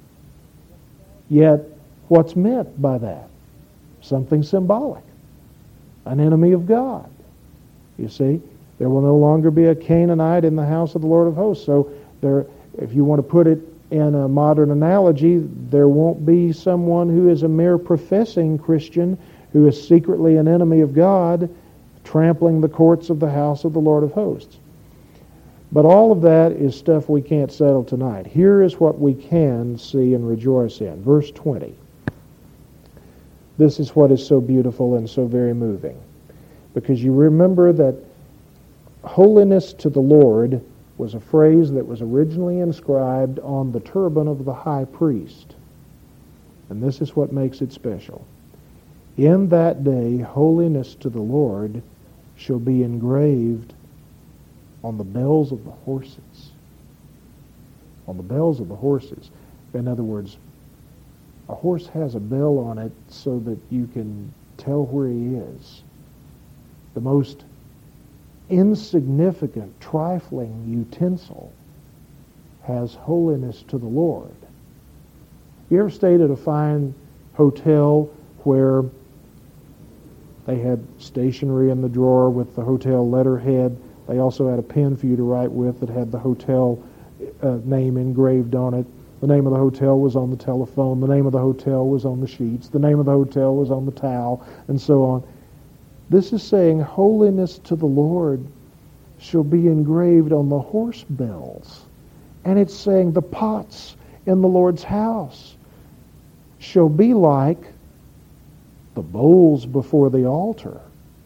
Yet, what's meant by that? Something symbolic. An enemy of God. You see? There will no longer be a Canaanite in the house of the Lord of hosts. So, there, if you want to put it in a modern analogy, there won't be someone who is a mere professing Christian who is secretly an enemy of God trampling the courts of the house of the Lord of hosts. But all of that is stuff we can't settle tonight. Here is what we can see and rejoice in. Verse twenty. This is what is so beautiful and so very moving. Because you remember that holiness to the Lord was a phrase that was originally inscribed on the turban of the high priest. And this is what makes it special. In that day, holiness to the Lord shall be engraved on the bells of the horses. On the bells of the horses. In other words, a horse has a bell on it so that you can tell where he is. The most insignificant, trifling utensil has holiness to the Lord. You ever stayed at a fine hotel where they had stationery in the drawer with the hotel letterhead? They also had a pen for you to write with that had the hotel uh, name engraved on it. The name of the hotel was on the telephone. The name of the hotel was on the sheets. The name of the hotel was on the towel, and so on. This is saying holiness to the Lord shall be engraved on the horse bells. And it's saying the pots in the Lord's house shall be like the bowls before the altar.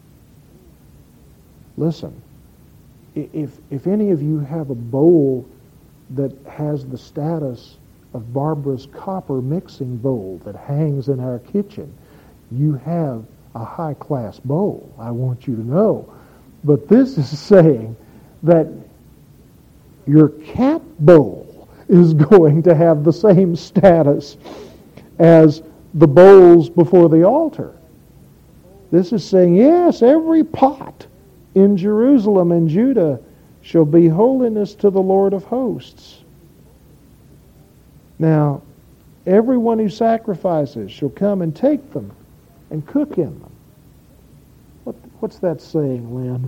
Listen, if, if any of you have a bowl that has the status of Barbara's copper mixing bowl that hangs in our kitchen, you have a high-class bowl, I want you to know. But this is saying that your cat bowl is going to have the same status as the bowls before the altar. This is saying, yes, every pot in Jerusalem and Judah shall be holiness to the Lord of hosts. Now, Everyone who sacrifices shall come and take them and cook in them. What, what's that saying, Lynn?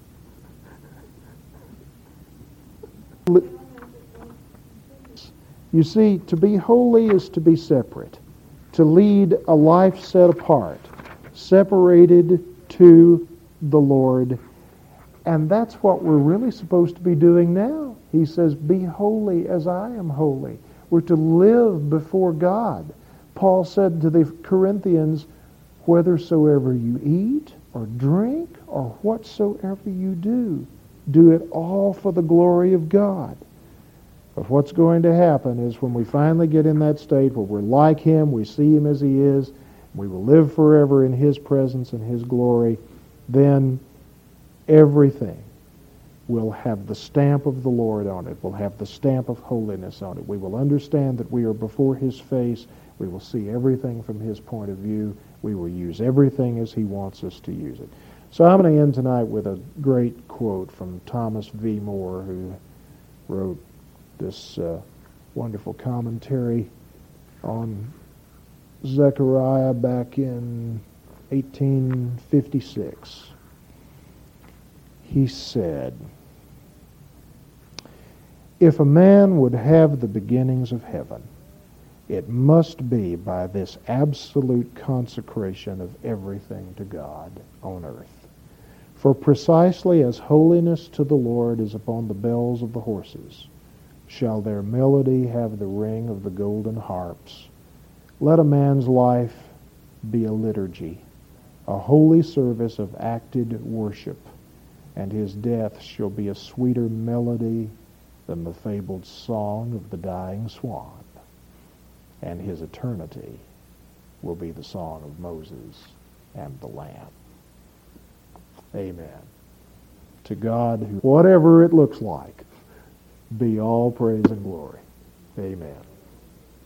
You see, to be holy is to be separate, to lead a life set apart, separated to the Lord. And that's what we're really supposed to be doing now. He says, be holy as I am holy. We're to live before God. Paul said to the Corinthians, whethersoever you eat or drink or whatsoever you do, do it all for the glory of God. But what's going to happen is when we finally get in that state where we're like Him, we see Him as He is, we will live forever in His presence and His glory, then everything will have the stamp of the Lord on it, will have the stamp of holiness on it. We will understand that we are before His face. We will see everything from His point of view. We will use everything as He wants us to use it. So I'm going to end tonight with a great quote from Thomas V. Moore, who wrote this uh, wonderful commentary on Zechariah back in eighteen fifty-six. He said, if a man would have the beginnings of heaven, it must be by this absolute consecration of everything to God on earth. For precisely as holiness to the Lord is upon the bells of the horses, shall their melody have the ring of the golden harps. Let a man's life be a liturgy, a holy service of acted worship, and his death shall be a sweeter melody than the fabled song of the dying swan, and his eternity will be the song of Moses and the Lamb. Amen. To God, who, whatever it looks like, be all praise and glory. Amen.